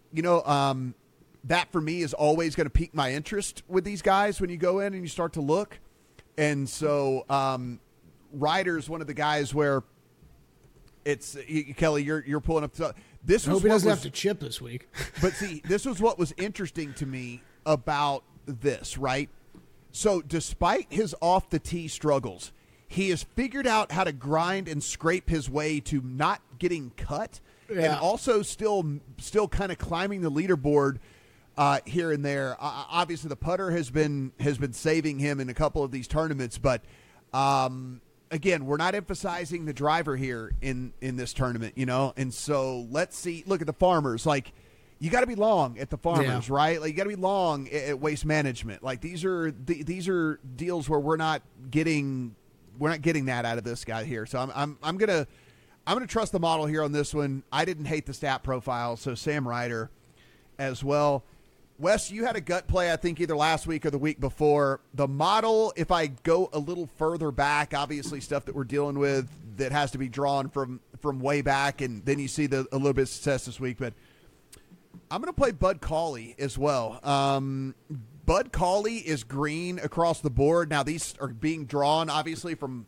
[SPEAKER 2] that for me is always going to pique my interest with these guys when you go in and you start to look, and so Ryder's one of the guys where it's Kelly, you're pulling up. This
[SPEAKER 4] I hope he doesn't have to chip this week.
[SPEAKER 2] But see, this was what was interesting to me about this, right? So despite his off-the-tee struggles, he has figured out how to grind and scrape his way to not getting cut, and also still kind of climbing the leaderboard here and there. Obviously, the putter has been saving him in a couple of these tournaments, but again, we're not emphasizing the driver here in this tournament, and so let's see. Look at the Farmers. You got to be long at the Farmers, right? You got to be long at Waste Management. These are deals where we're not getting that out of this guy here. So I'm I'm going to trust the model here on this one. I didn't hate the stat profile, so Sam Ryder as well. Wes, you had a gut play, I think, either last week or the week before. The model, if I go a little further back, obviously stuff that we're dealing with that has to be drawn from way back, and then you see a little bit of success this week. But I'm going to play Bud Cauley as well. Bud Cauley is green across the board. Now, these are being drawn, obviously, from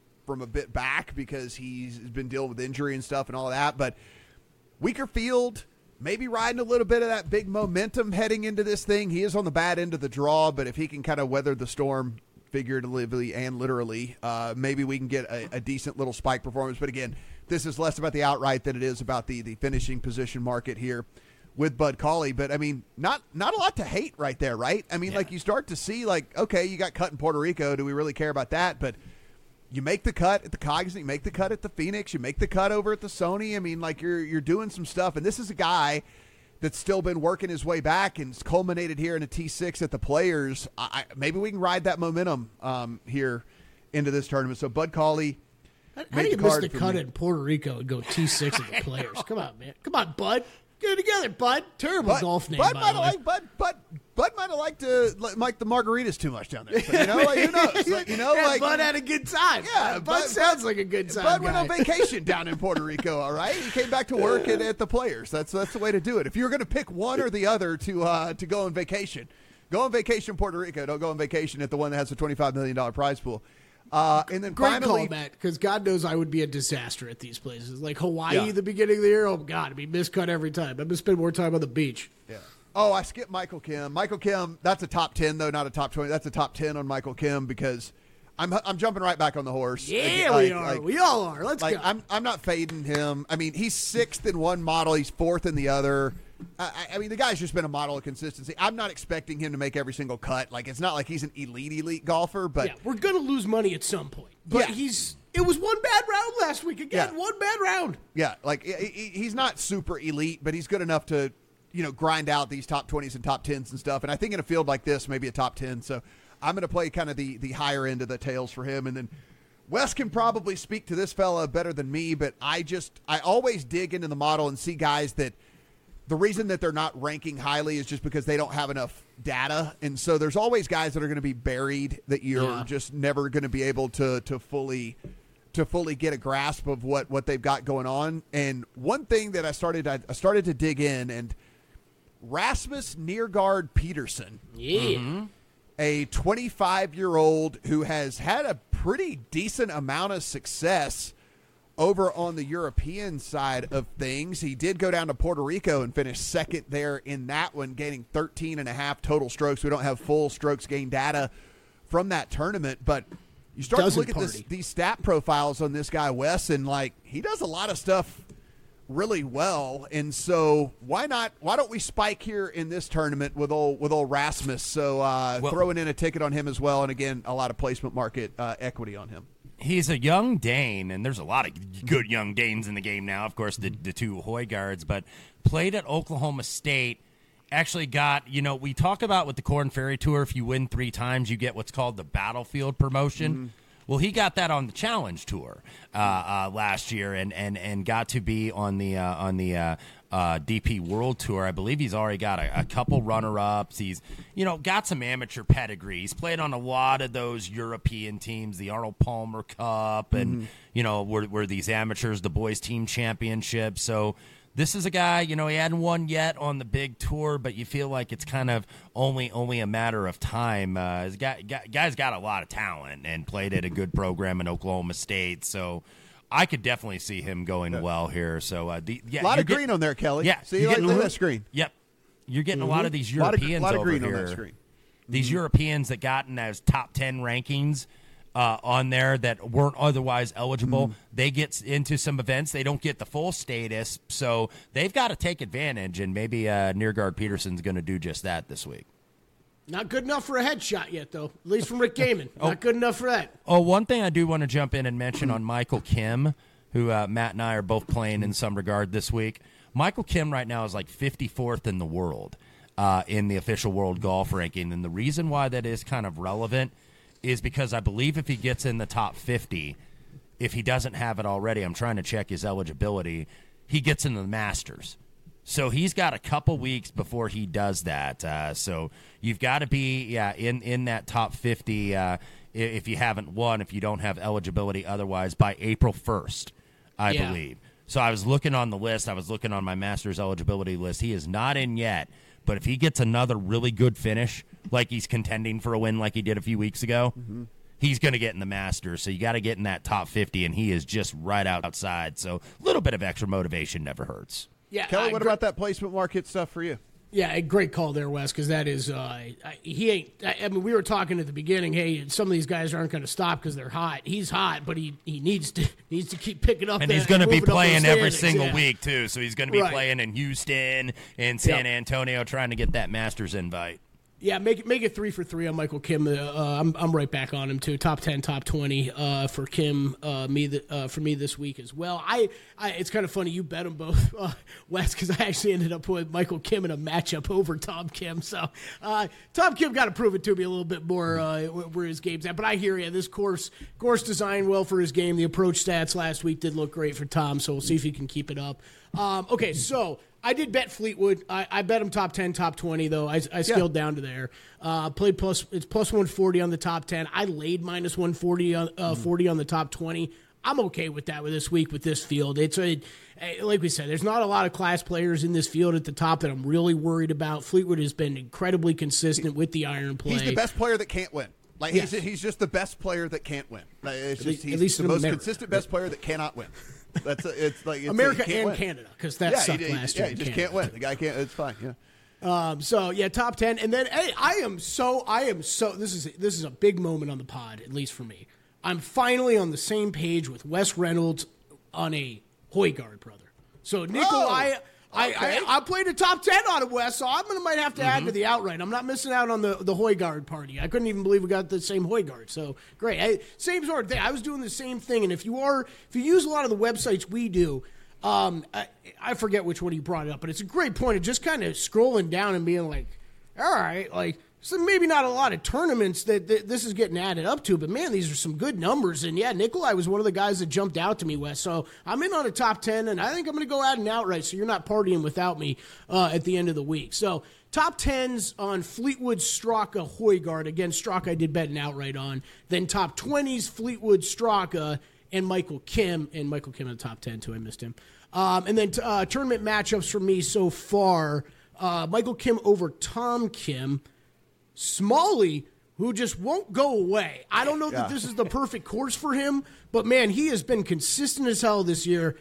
[SPEAKER 2] a bit back because he's been dealing with injury and stuff and all of that. But weaker field, maybe riding a little bit of that big momentum heading into this thing. He is on the bad end of the draw, but if he can kind of weather the storm figuratively and literally, maybe we can get a decent little spike performance. But again, this is less about the outright than it is about the finishing position market here with Bud Cauley. But I mean, not a lot to hate right there, right? I mean, like you start to see like, okay, you got cut in Puerto Rico. Do we really care about that? But you make the cut at the Cognizant, you make the cut at the Phoenix, you make the cut over at the Sony. I mean, like you're doing some stuff, and this is a guy that's still been working his way back and it's culminated here in a T6 at the Players. Maybe we can ride that momentum here into this tournament. So Bud Cauley,
[SPEAKER 4] how do you miss the cut in Puerto Rico and go T6 at the Players? Come on, man. Come on, Bud. Get it together, Bud. Terrible golf name,
[SPEAKER 2] Bud
[SPEAKER 4] by
[SPEAKER 2] might
[SPEAKER 4] the way.
[SPEAKER 2] Bud might have liked the margaritas too much down there. So, you know, like, who knows? Like, you know, like
[SPEAKER 4] Bud had a good time.
[SPEAKER 2] Yeah,
[SPEAKER 4] Bud sounds like a good time.
[SPEAKER 2] Bud went on vacation down in Puerto Rico. All right, he came back to work at the Players. That's the way to do it. If you're going to pick one or the other to go on vacation, go on vacation in Puerto Rico. Don't go on vacation at the one that has a $25 million prize pool. And then
[SPEAKER 4] Great
[SPEAKER 2] finally,
[SPEAKER 4] call, Matt, because God knows I would be a disaster at these places. Like Hawaii, the beginning of the year, oh, God, I'd be miscut every time. I'm going to spend more time on the beach.
[SPEAKER 2] Yeah. Oh, I skipped Michael Kim. Michael Kim, that's a top 10, though, not a top 20. That's a top 10 on Michael Kim because I'm jumping right back on the horse.
[SPEAKER 4] Yeah, we are. We all are. Let's go.
[SPEAKER 2] I'm not fading him. I mean, he's 6th in one model. He's 4th in the other. I mean, the guy's just been a model of consistency. I'm not expecting him to make every single cut. Like, it's not like he's an elite golfer, but
[SPEAKER 4] we're going to lose money at some point. But it was one bad round last week. Again, one bad round.
[SPEAKER 2] Yeah, like, he's not super elite, but he's good enough to, grind out these top 20s and top 10s and stuff. And I think in a field like this, maybe a top 10. So I'm going to play kind of the higher end of the tails for him. And then Wes can probably speak to this fella better than me, but I always dig into the model and see guys that the reason that they're not ranking highly is just because they don't have enough data. And so there's always guys that are going to be buried that you're just never going to be able to fully get a grasp of what they've got going on. And one thing that I started to dig in, and Rasmus Nergaard Peterson.
[SPEAKER 4] Yeah.
[SPEAKER 2] Mm-hmm. A 25-year-old who has had a pretty decent amount of success over on the European side of things. He did go down to Puerto Rico and finish 2nd there in that one, gaining 13.5 total strokes. We don't have full strokes gain data from that tournament, but you start to look at these stat profiles on this guy, Wes, and like he does a lot of stuff really well. And so why don't we spike here in this tournament with old Rasmus? So throwing in a ticket on him as well, and again, a lot of placement market equity on him.
[SPEAKER 3] He's a young Dane, and there's a lot of good young Danes in the game now. Of course, the two Højgaards, but played at Oklahoma State. Actually got, we talk about with the Korn Ferry Tour, if you win 3 times, you get what's called the Battlefield promotion. Mm-hmm. Well, he got that on the Challenge Tour last year, and got to be on the DP World Tour. I believe he's already got a couple runner-ups. He's, got some amateur pedigree. He's played on a lot of those European teams, the Arnold Palmer Cup, and, were these amateurs, the boys team championship. So this is a guy, he hadn't won yet on the big tour, but you feel like it's kind of only a matter of time. Guy's got a lot of talent and played at a good program in Oklahoma State. So I could definitely see him going well here. So a
[SPEAKER 2] lot of green on there, Kelly.
[SPEAKER 3] Yeah,
[SPEAKER 2] see, look at that screen.
[SPEAKER 3] Yep, you're getting a lot of these Europeans
[SPEAKER 2] a lot of
[SPEAKER 3] over
[SPEAKER 2] green
[SPEAKER 3] here.
[SPEAKER 2] On that screen.
[SPEAKER 3] These Europeans that gotten as top 10 rankings on there that weren't otherwise eligible. They get into some events. They don't get the full status, so they've got to take advantage, and maybe Nergaard Peterson's going to do just that this week.
[SPEAKER 4] Not good enough for a headshot yet, though, at least from Rick Gaiman. Not good enough for that.
[SPEAKER 3] Oh, one thing I do want to jump in and mention on Michael Kim, who Matt and I are both playing in some regard this week. Michael Kim right now is like 54th in the world in the official world golf ranking, and the reason why that is kind of relevant is because I believe if he gets in the top 50, if he doesn't have it already, I'm trying to check his eligibility, he gets into the Masters. So he's got a couple weeks before he does that. So you've got to be in that top 50 if you haven't won, if you don't have eligibility otherwise, by April 1st, I believe. So I was looking on the list. I was looking on my Masters eligibility list. He is not in yet. But if he gets another really good finish, like he's contending for a win like he did a few weeks ago, he's going to get in the Masters. So you got to get in that top 50, and he is just right outside. So a little bit of extra motivation never hurts.
[SPEAKER 4] Yeah,
[SPEAKER 2] Kelly, what about that placement market stuff for you?
[SPEAKER 4] Yeah, a great call there, Wes, because that is he ain't. I mean, we were talking at the beginning. Hey, some of these guys aren't going to stop because they're hot. He's hot, but he needs to keep picking up.
[SPEAKER 3] And he's going to be playing every single
[SPEAKER 4] yeah.
[SPEAKER 3] week too. So he's going to be playing in Houston and San Antonio, trying to get that Masters invite.
[SPEAKER 4] Yeah, make it 3 for 3 on Michael Kim. I'm right back on him too. Top 10, top 20 for Kim. For me this week as well. I it's kind of funny you bet them both, Wes, because I actually ended up with Michael Kim in a matchup over Tom Kim. So Tom Kim got to prove it to me a little bit more where his game's at. But I hear you. This course designed well for his game. The approach stats last week did look great for Tom. So we'll see if he can keep it up. Okay, so. I did bet Fleetwood. I bet him top 10, top 20, though. I scaled down to there. Played it's plus 140 on the top 10. I laid minus 140 on 40 on the top 20. I'm okay with that with this week with this field. It's like we said, there's not a lot of class players in this field at the top that I'm really worried about. Fleetwood has been incredibly consistent with the iron play.
[SPEAKER 2] He's the best player that can't win. Like he's just the best player that can't win. He's the most consistent best player that cannot win. It's
[SPEAKER 4] America and win. Canada, because that sucked last year.
[SPEAKER 2] Yeah, he just can't win. The guy can't. It's fine. Yeah.
[SPEAKER 4] Top 10, and then hey, I am so. This is a big moment on the pod, at least for me. I'm finally on the same page with Wes Reynolds on a Højgaard brother. So Nikolai. I played a top 10 on it, Wes, so I might have to add to the outright. I'm not missing out on the Højgaard party. I couldn't even believe we got the same Højgaard. So great. Same sort of thing. I was doing the same thing, and if you use a lot of the websites we do, I forget which one you brought up, but it's a great point of just kind of scrolling down and being like, all right, like, so maybe not a lot of tournaments that this is getting added up to, but man, these are some good numbers. And yeah, Nikolai was one of the guys that jumped out to me, Wes. So I'm in on a top 10, and I think I'm going to go out and outright. So you're not partying without me at the end of the week. So top 10s on Fleetwood, Straka, Højgaard. Again, Straka I did bet an outright on. Then top 20s, Fleetwood, Straka, and Michael Kim. And Michael Kim in the top 10 too. I missed him. And then tournament matchups for me so far: Michael Kim over Tom Kim. Smalley, who just won't go away. I don't know that this is the perfect course for him, but man, he has been consistent as hell this year.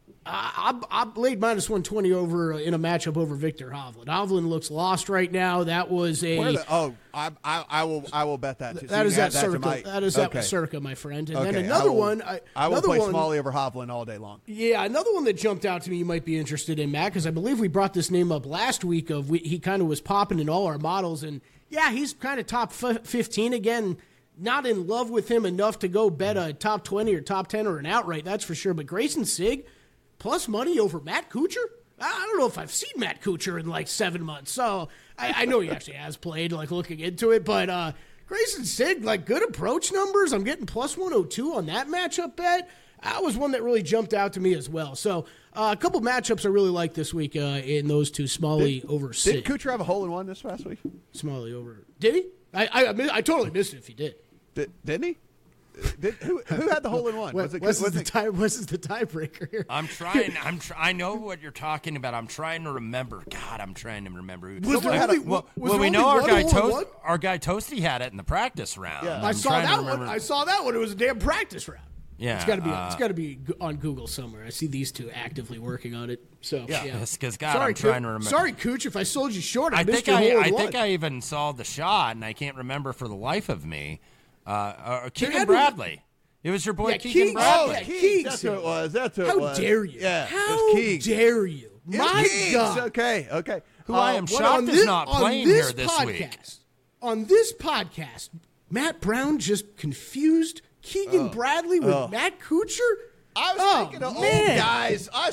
[SPEAKER 4] I laid minus 120 over in a matchup over Victor Hovland. Hovland looks lost right now. That was I
[SPEAKER 2] will bet that too.
[SPEAKER 4] That is that Circa. That is that Circa, my friend. And then another one.
[SPEAKER 2] I will play Smalley over Hovland all day long.
[SPEAKER 4] Yeah, another one that jumped out to me you might be interested in, Matt, because I believe we brought this name up last week. He kind of was popping in all our models, and yeah, he's kind of top 15 again. Not in love with him enough to go bet a top 20 or top 10 or an outright, that's for sure. But Grayson Sigg, plus money over Matt Kuchar? I don't know if I've seen Matt Kuchar in like 7 months. So I know he actually has played, like looking into it. But Grayson Sigg, like good approach numbers. I'm getting plus 102 on that matchup bet. That was one that really jumped out to me as well. So a couple matchups I really like this week in those two. Smalley over Sigg.
[SPEAKER 2] Did Kuchar have a hole-in-one this past week?
[SPEAKER 4] Smalley over. Did he? I totally missed it if he did.
[SPEAKER 2] Didn't he? Who had the hole-in-one?
[SPEAKER 4] Wes is the tiebreaker here.
[SPEAKER 3] I'm trying. I know what you're talking about. I'm trying to remember. God, I'm trying to remember. Who,
[SPEAKER 4] was there only, was
[SPEAKER 3] well,
[SPEAKER 4] there
[SPEAKER 3] we
[SPEAKER 4] only
[SPEAKER 3] know
[SPEAKER 4] one
[SPEAKER 3] our guy Toasty had it in the practice round.
[SPEAKER 2] Yeah.
[SPEAKER 4] I saw that one. I saw that one. It was a damn practice round.
[SPEAKER 3] Yeah,
[SPEAKER 4] it's got to be on Google somewhere. I see these two actively working on it. So yeah,
[SPEAKER 3] because God, I'm trying to remember.
[SPEAKER 4] Sorry, Cooch, if I sold you short, I
[SPEAKER 3] think I even saw the shot, and I can't remember for the life of me. Keegan Bradley. It was your boy Keegan Bradley.
[SPEAKER 2] Oh, Keegs. That's who it was.
[SPEAKER 4] How dare you?
[SPEAKER 2] Yeah,
[SPEAKER 4] how dare you? My God.
[SPEAKER 2] Okay.
[SPEAKER 3] Who I am shocked is not playing here this week.
[SPEAKER 4] On this podcast, Matt Brown just confused Keegan Bradley with Matt Kuchar.
[SPEAKER 2] I was thinking of old guys. I was thinking of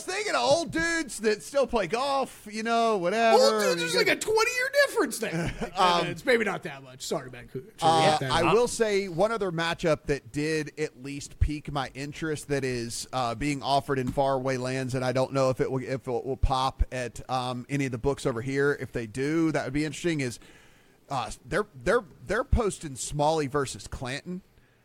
[SPEAKER 2] old dudes that still play golf, whatever.
[SPEAKER 4] Old dudes, there's like a 20-year difference there. It's maybe not that much. Sorry, Vancouver.
[SPEAKER 2] I will say one other matchup that did at least pique my interest that is being offered in faraway lands, and I don't know if it will pop at any of the books over here. If they do, that would be interesting. Is they're posting Smalley versus Clanton.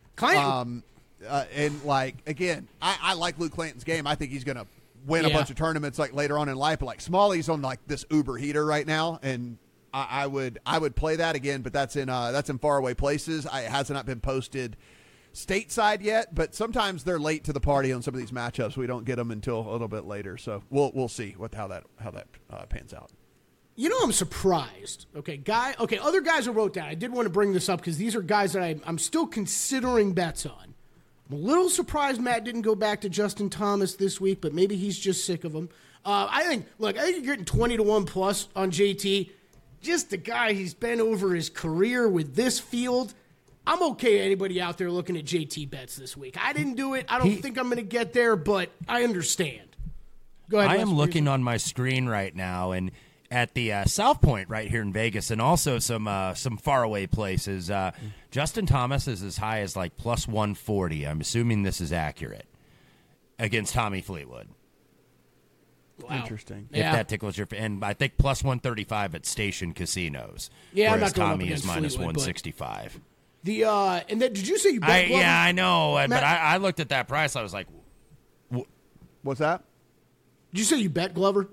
[SPEAKER 2] And like again, I like Luke Clanton's game. I think he's going to win a bunch of tournaments like later on in life. But like Smalley's on like this uber heater right now, and I would play that again. But that's in faraway places. It has not been posted stateside yet, but sometimes they're late to the party on some of these matchups. We don't get them until a little bit later. So we'll see how that pans out.
[SPEAKER 4] I'm surprised. Other guys I wrote down. I did want to bring this up because these are guys that I'm still considering bets on. I'm a little surprised Matt didn't go back to Justin Thomas this week, but maybe he's just sick of him. I think you're getting 20-1 plus on JT. Just the guy he's been over his career with this field. I'm okay anybody out there looking at JT bets this week. I didn't do it. I don't think I'm going to get there, but I understand. Go ahead.
[SPEAKER 3] I am looking on my screen right now, and at the South Point right here in Vegas, and also some faraway places. Justin Thomas is as high as like plus 140. I'm assuming this is accurate against Tommy Fleetwood.
[SPEAKER 4] Wow.
[SPEAKER 2] Interesting.
[SPEAKER 3] If that tickles your, and I think plus 135 at station casinos.
[SPEAKER 4] Yeah,
[SPEAKER 3] whereas
[SPEAKER 4] I'm not going
[SPEAKER 3] Tommy
[SPEAKER 4] up
[SPEAKER 3] is
[SPEAKER 4] against
[SPEAKER 3] minus
[SPEAKER 4] Fleetwood,
[SPEAKER 3] 165.
[SPEAKER 4] And then did you say you bet Glover?
[SPEAKER 3] Yeah, I know,
[SPEAKER 4] Matt,
[SPEAKER 3] but I looked at that price. I was like,
[SPEAKER 2] what's that?
[SPEAKER 4] Did you say you bet Glover?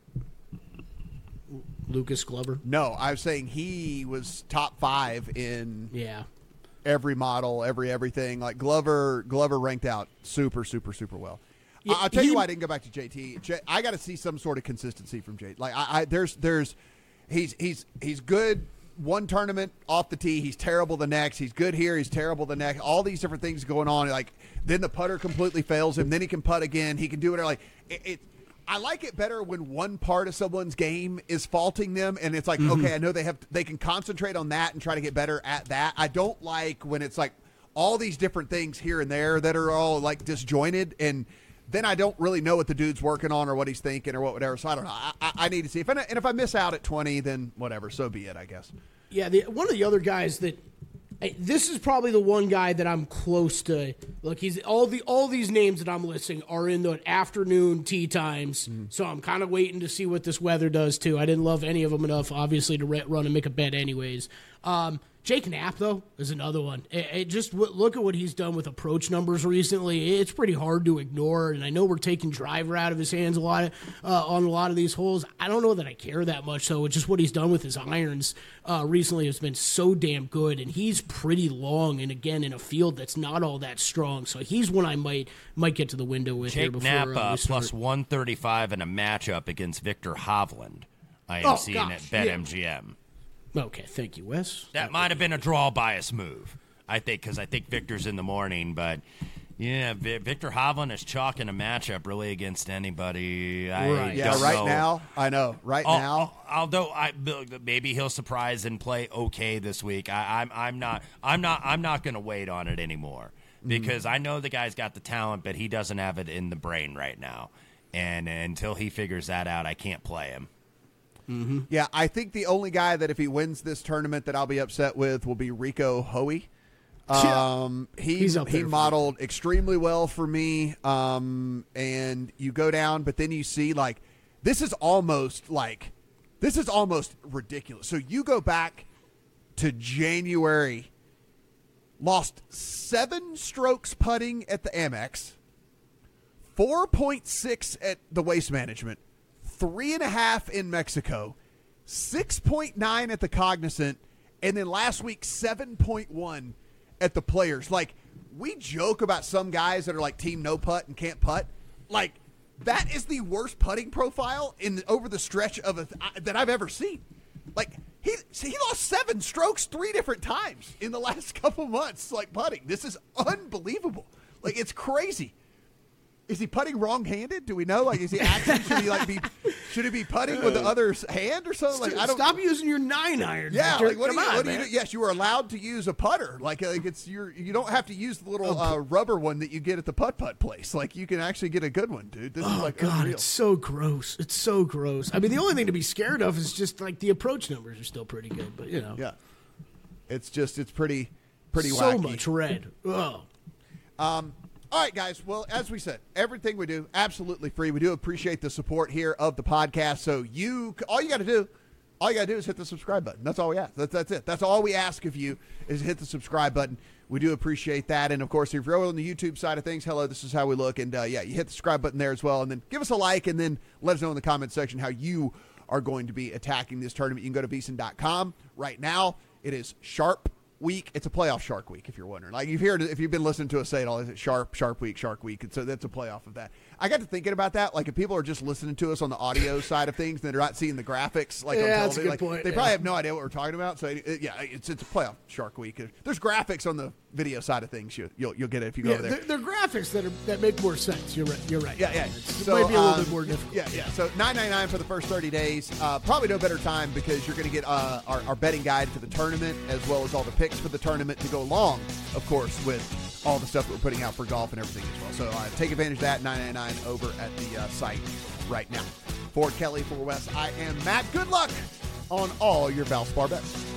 [SPEAKER 4] Lucas Glover?
[SPEAKER 2] No, I was saying he was top 5 in every model, everything. Like Glover ranked out super, super, super well. Yeah, I'll tell you why I didn't go back to JT. I got to see some sort of consistency from JT. Like he's good one tournament off the tee, he's terrible the next. He's good here, he's terrible the next. All these different things going on. Like then the putter completely fails him. Then he can putt again. He can do whatever. Like I like it better when one part of someone's game is faulting them, and it's like, okay, I know they can concentrate on that and try to get better at that. I don't like when it's like all these different things here and there that are all like disjointed, and then I don't really know what the dude's working on or what he's thinking or whatever. So I don't know. I need to see. If I miss out at 20, then whatever. So be it, I guess. Yeah,
[SPEAKER 4] one of the other guys that this is probably the one guy that I'm close to. Look, he's all these names that I'm listing are in the afternoon tee times, so I'm kind of waiting to see what this weather does too. I didn't love any of them enough, obviously, to run and make a bet anyways. Jake Knapp, though, is another one. Just look at what he's done with approach numbers recently. It's pretty hard to ignore, and I know we're taking driver out of his hands a lot on a lot of these holes. I don't know that I care that much, though. It's just what he's done with his irons recently has been so damn good, and he's pretty long, and again, in a field that's not all that strong. So he's one I might get to the window with here before
[SPEAKER 3] Jake Knapp plus 135 in a matchup against Victor Hovland. I am seeing at BetMGM.
[SPEAKER 4] Okay, thank you, Wes.
[SPEAKER 3] That might have been a draw bias move, I think, because I think Victor's in the morning. But, yeah, Victor Hovland is chalking a matchup really against anybody.
[SPEAKER 2] Right now, I know. Now.
[SPEAKER 3] Although maybe he'll surprise and play okay this week. I'm not going to wait on it anymore because I know the guy's got the talent, but he doesn't have it in the brain right now. And until he figures that out, I can't play him.
[SPEAKER 2] Mm-hmm. Yeah, I think the only guy that if he wins this tournament that I'll be upset with will be Rico Hoey. He modeled extremely well for me, and you go down, but then you see like this is almost ridiculous. So you go back to January, lost 7 strokes putting at the Amex, 4.6 at the Waste Management. 3.5 in Mexico, 6.9 at the Cognizant, and then last week 7.1 at the Players. Like, we joke about some guys that are like team no putt and can't putt. Like, that is the worst putting profile over the stretch of that I've ever seen. Like, he lost 7 strokes 3 different times in the last couple months, like putting. This is unbelievable. Like, it's crazy. Is he putting wrong-handed? Do we know? Like, is he actually should he be putting with the other's hand or something? Like, I don't
[SPEAKER 4] stop using your 9-iron.
[SPEAKER 2] Yeah,
[SPEAKER 4] Victor.
[SPEAKER 2] like what
[SPEAKER 4] Come
[SPEAKER 2] do you do? Yes, you are allowed to use a putter. Like it's you don't have to use the little rubber one that you get at the putt-putt place. Like you can actually get a good one, dude. This is like
[SPEAKER 4] God,
[SPEAKER 2] unreal.
[SPEAKER 4] it's so gross. It's so gross. I mean, the only thing to be scared of is just like the approach numbers are still pretty good, but
[SPEAKER 2] Yeah. It's pretty
[SPEAKER 4] so
[SPEAKER 2] wacky.
[SPEAKER 4] much red. Oh.
[SPEAKER 2] All right, guys. Well, as we said, everything we do absolutely free. We do appreciate the support here of the podcast. So all you got to do is hit the subscribe button. That's all we ask. That's it. That's all we ask of you is hit the subscribe button. We do appreciate that. And of course, if you're on the YouTube side of things, hello, this is how we look. And you hit the subscribe button there as well. And then give us a like and then let us know in the comment section how you are going to be attacking this tournament. You can go to VSiN.com right now. It is Sharp Week. It's a playoff Shark Week, if you're wondering. Like if you've been listening to us say it all, is it Sharp Week, Shark Week? And so that's a playoff of that. I got to thinking about that. Like if people are just listening to us on the audio side of things, and they're not seeing the graphics like on
[SPEAKER 4] that's
[SPEAKER 2] television.
[SPEAKER 4] a good
[SPEAKER 2] Like,
[SPEAKER 4] point,
[SPEAKER 2] they probably have no idea what we're talking about. So it's a playoff Shark Week. There's graphics on the video side of things. You'll get it if you go over there.
[SPEAKER 4] They're graphics that make more sense. You're right.
[SPEAKER 2] Yeah.
[SPEAKER 4] It might be a little bit more difficult.
[SPEAKER 2] Yeah. So $9.99 for the first 30 days. Probably no better time because you're going to get our betting guide for the tournament as well as all the picks for the tournament to go along, of course, with all the stuff that we're putting out for golf and everything as well. So take advantage of that. $9.99 over at the site right now. For Kelly, for Wes, I am Matt. Good luck on all your Valspar bets.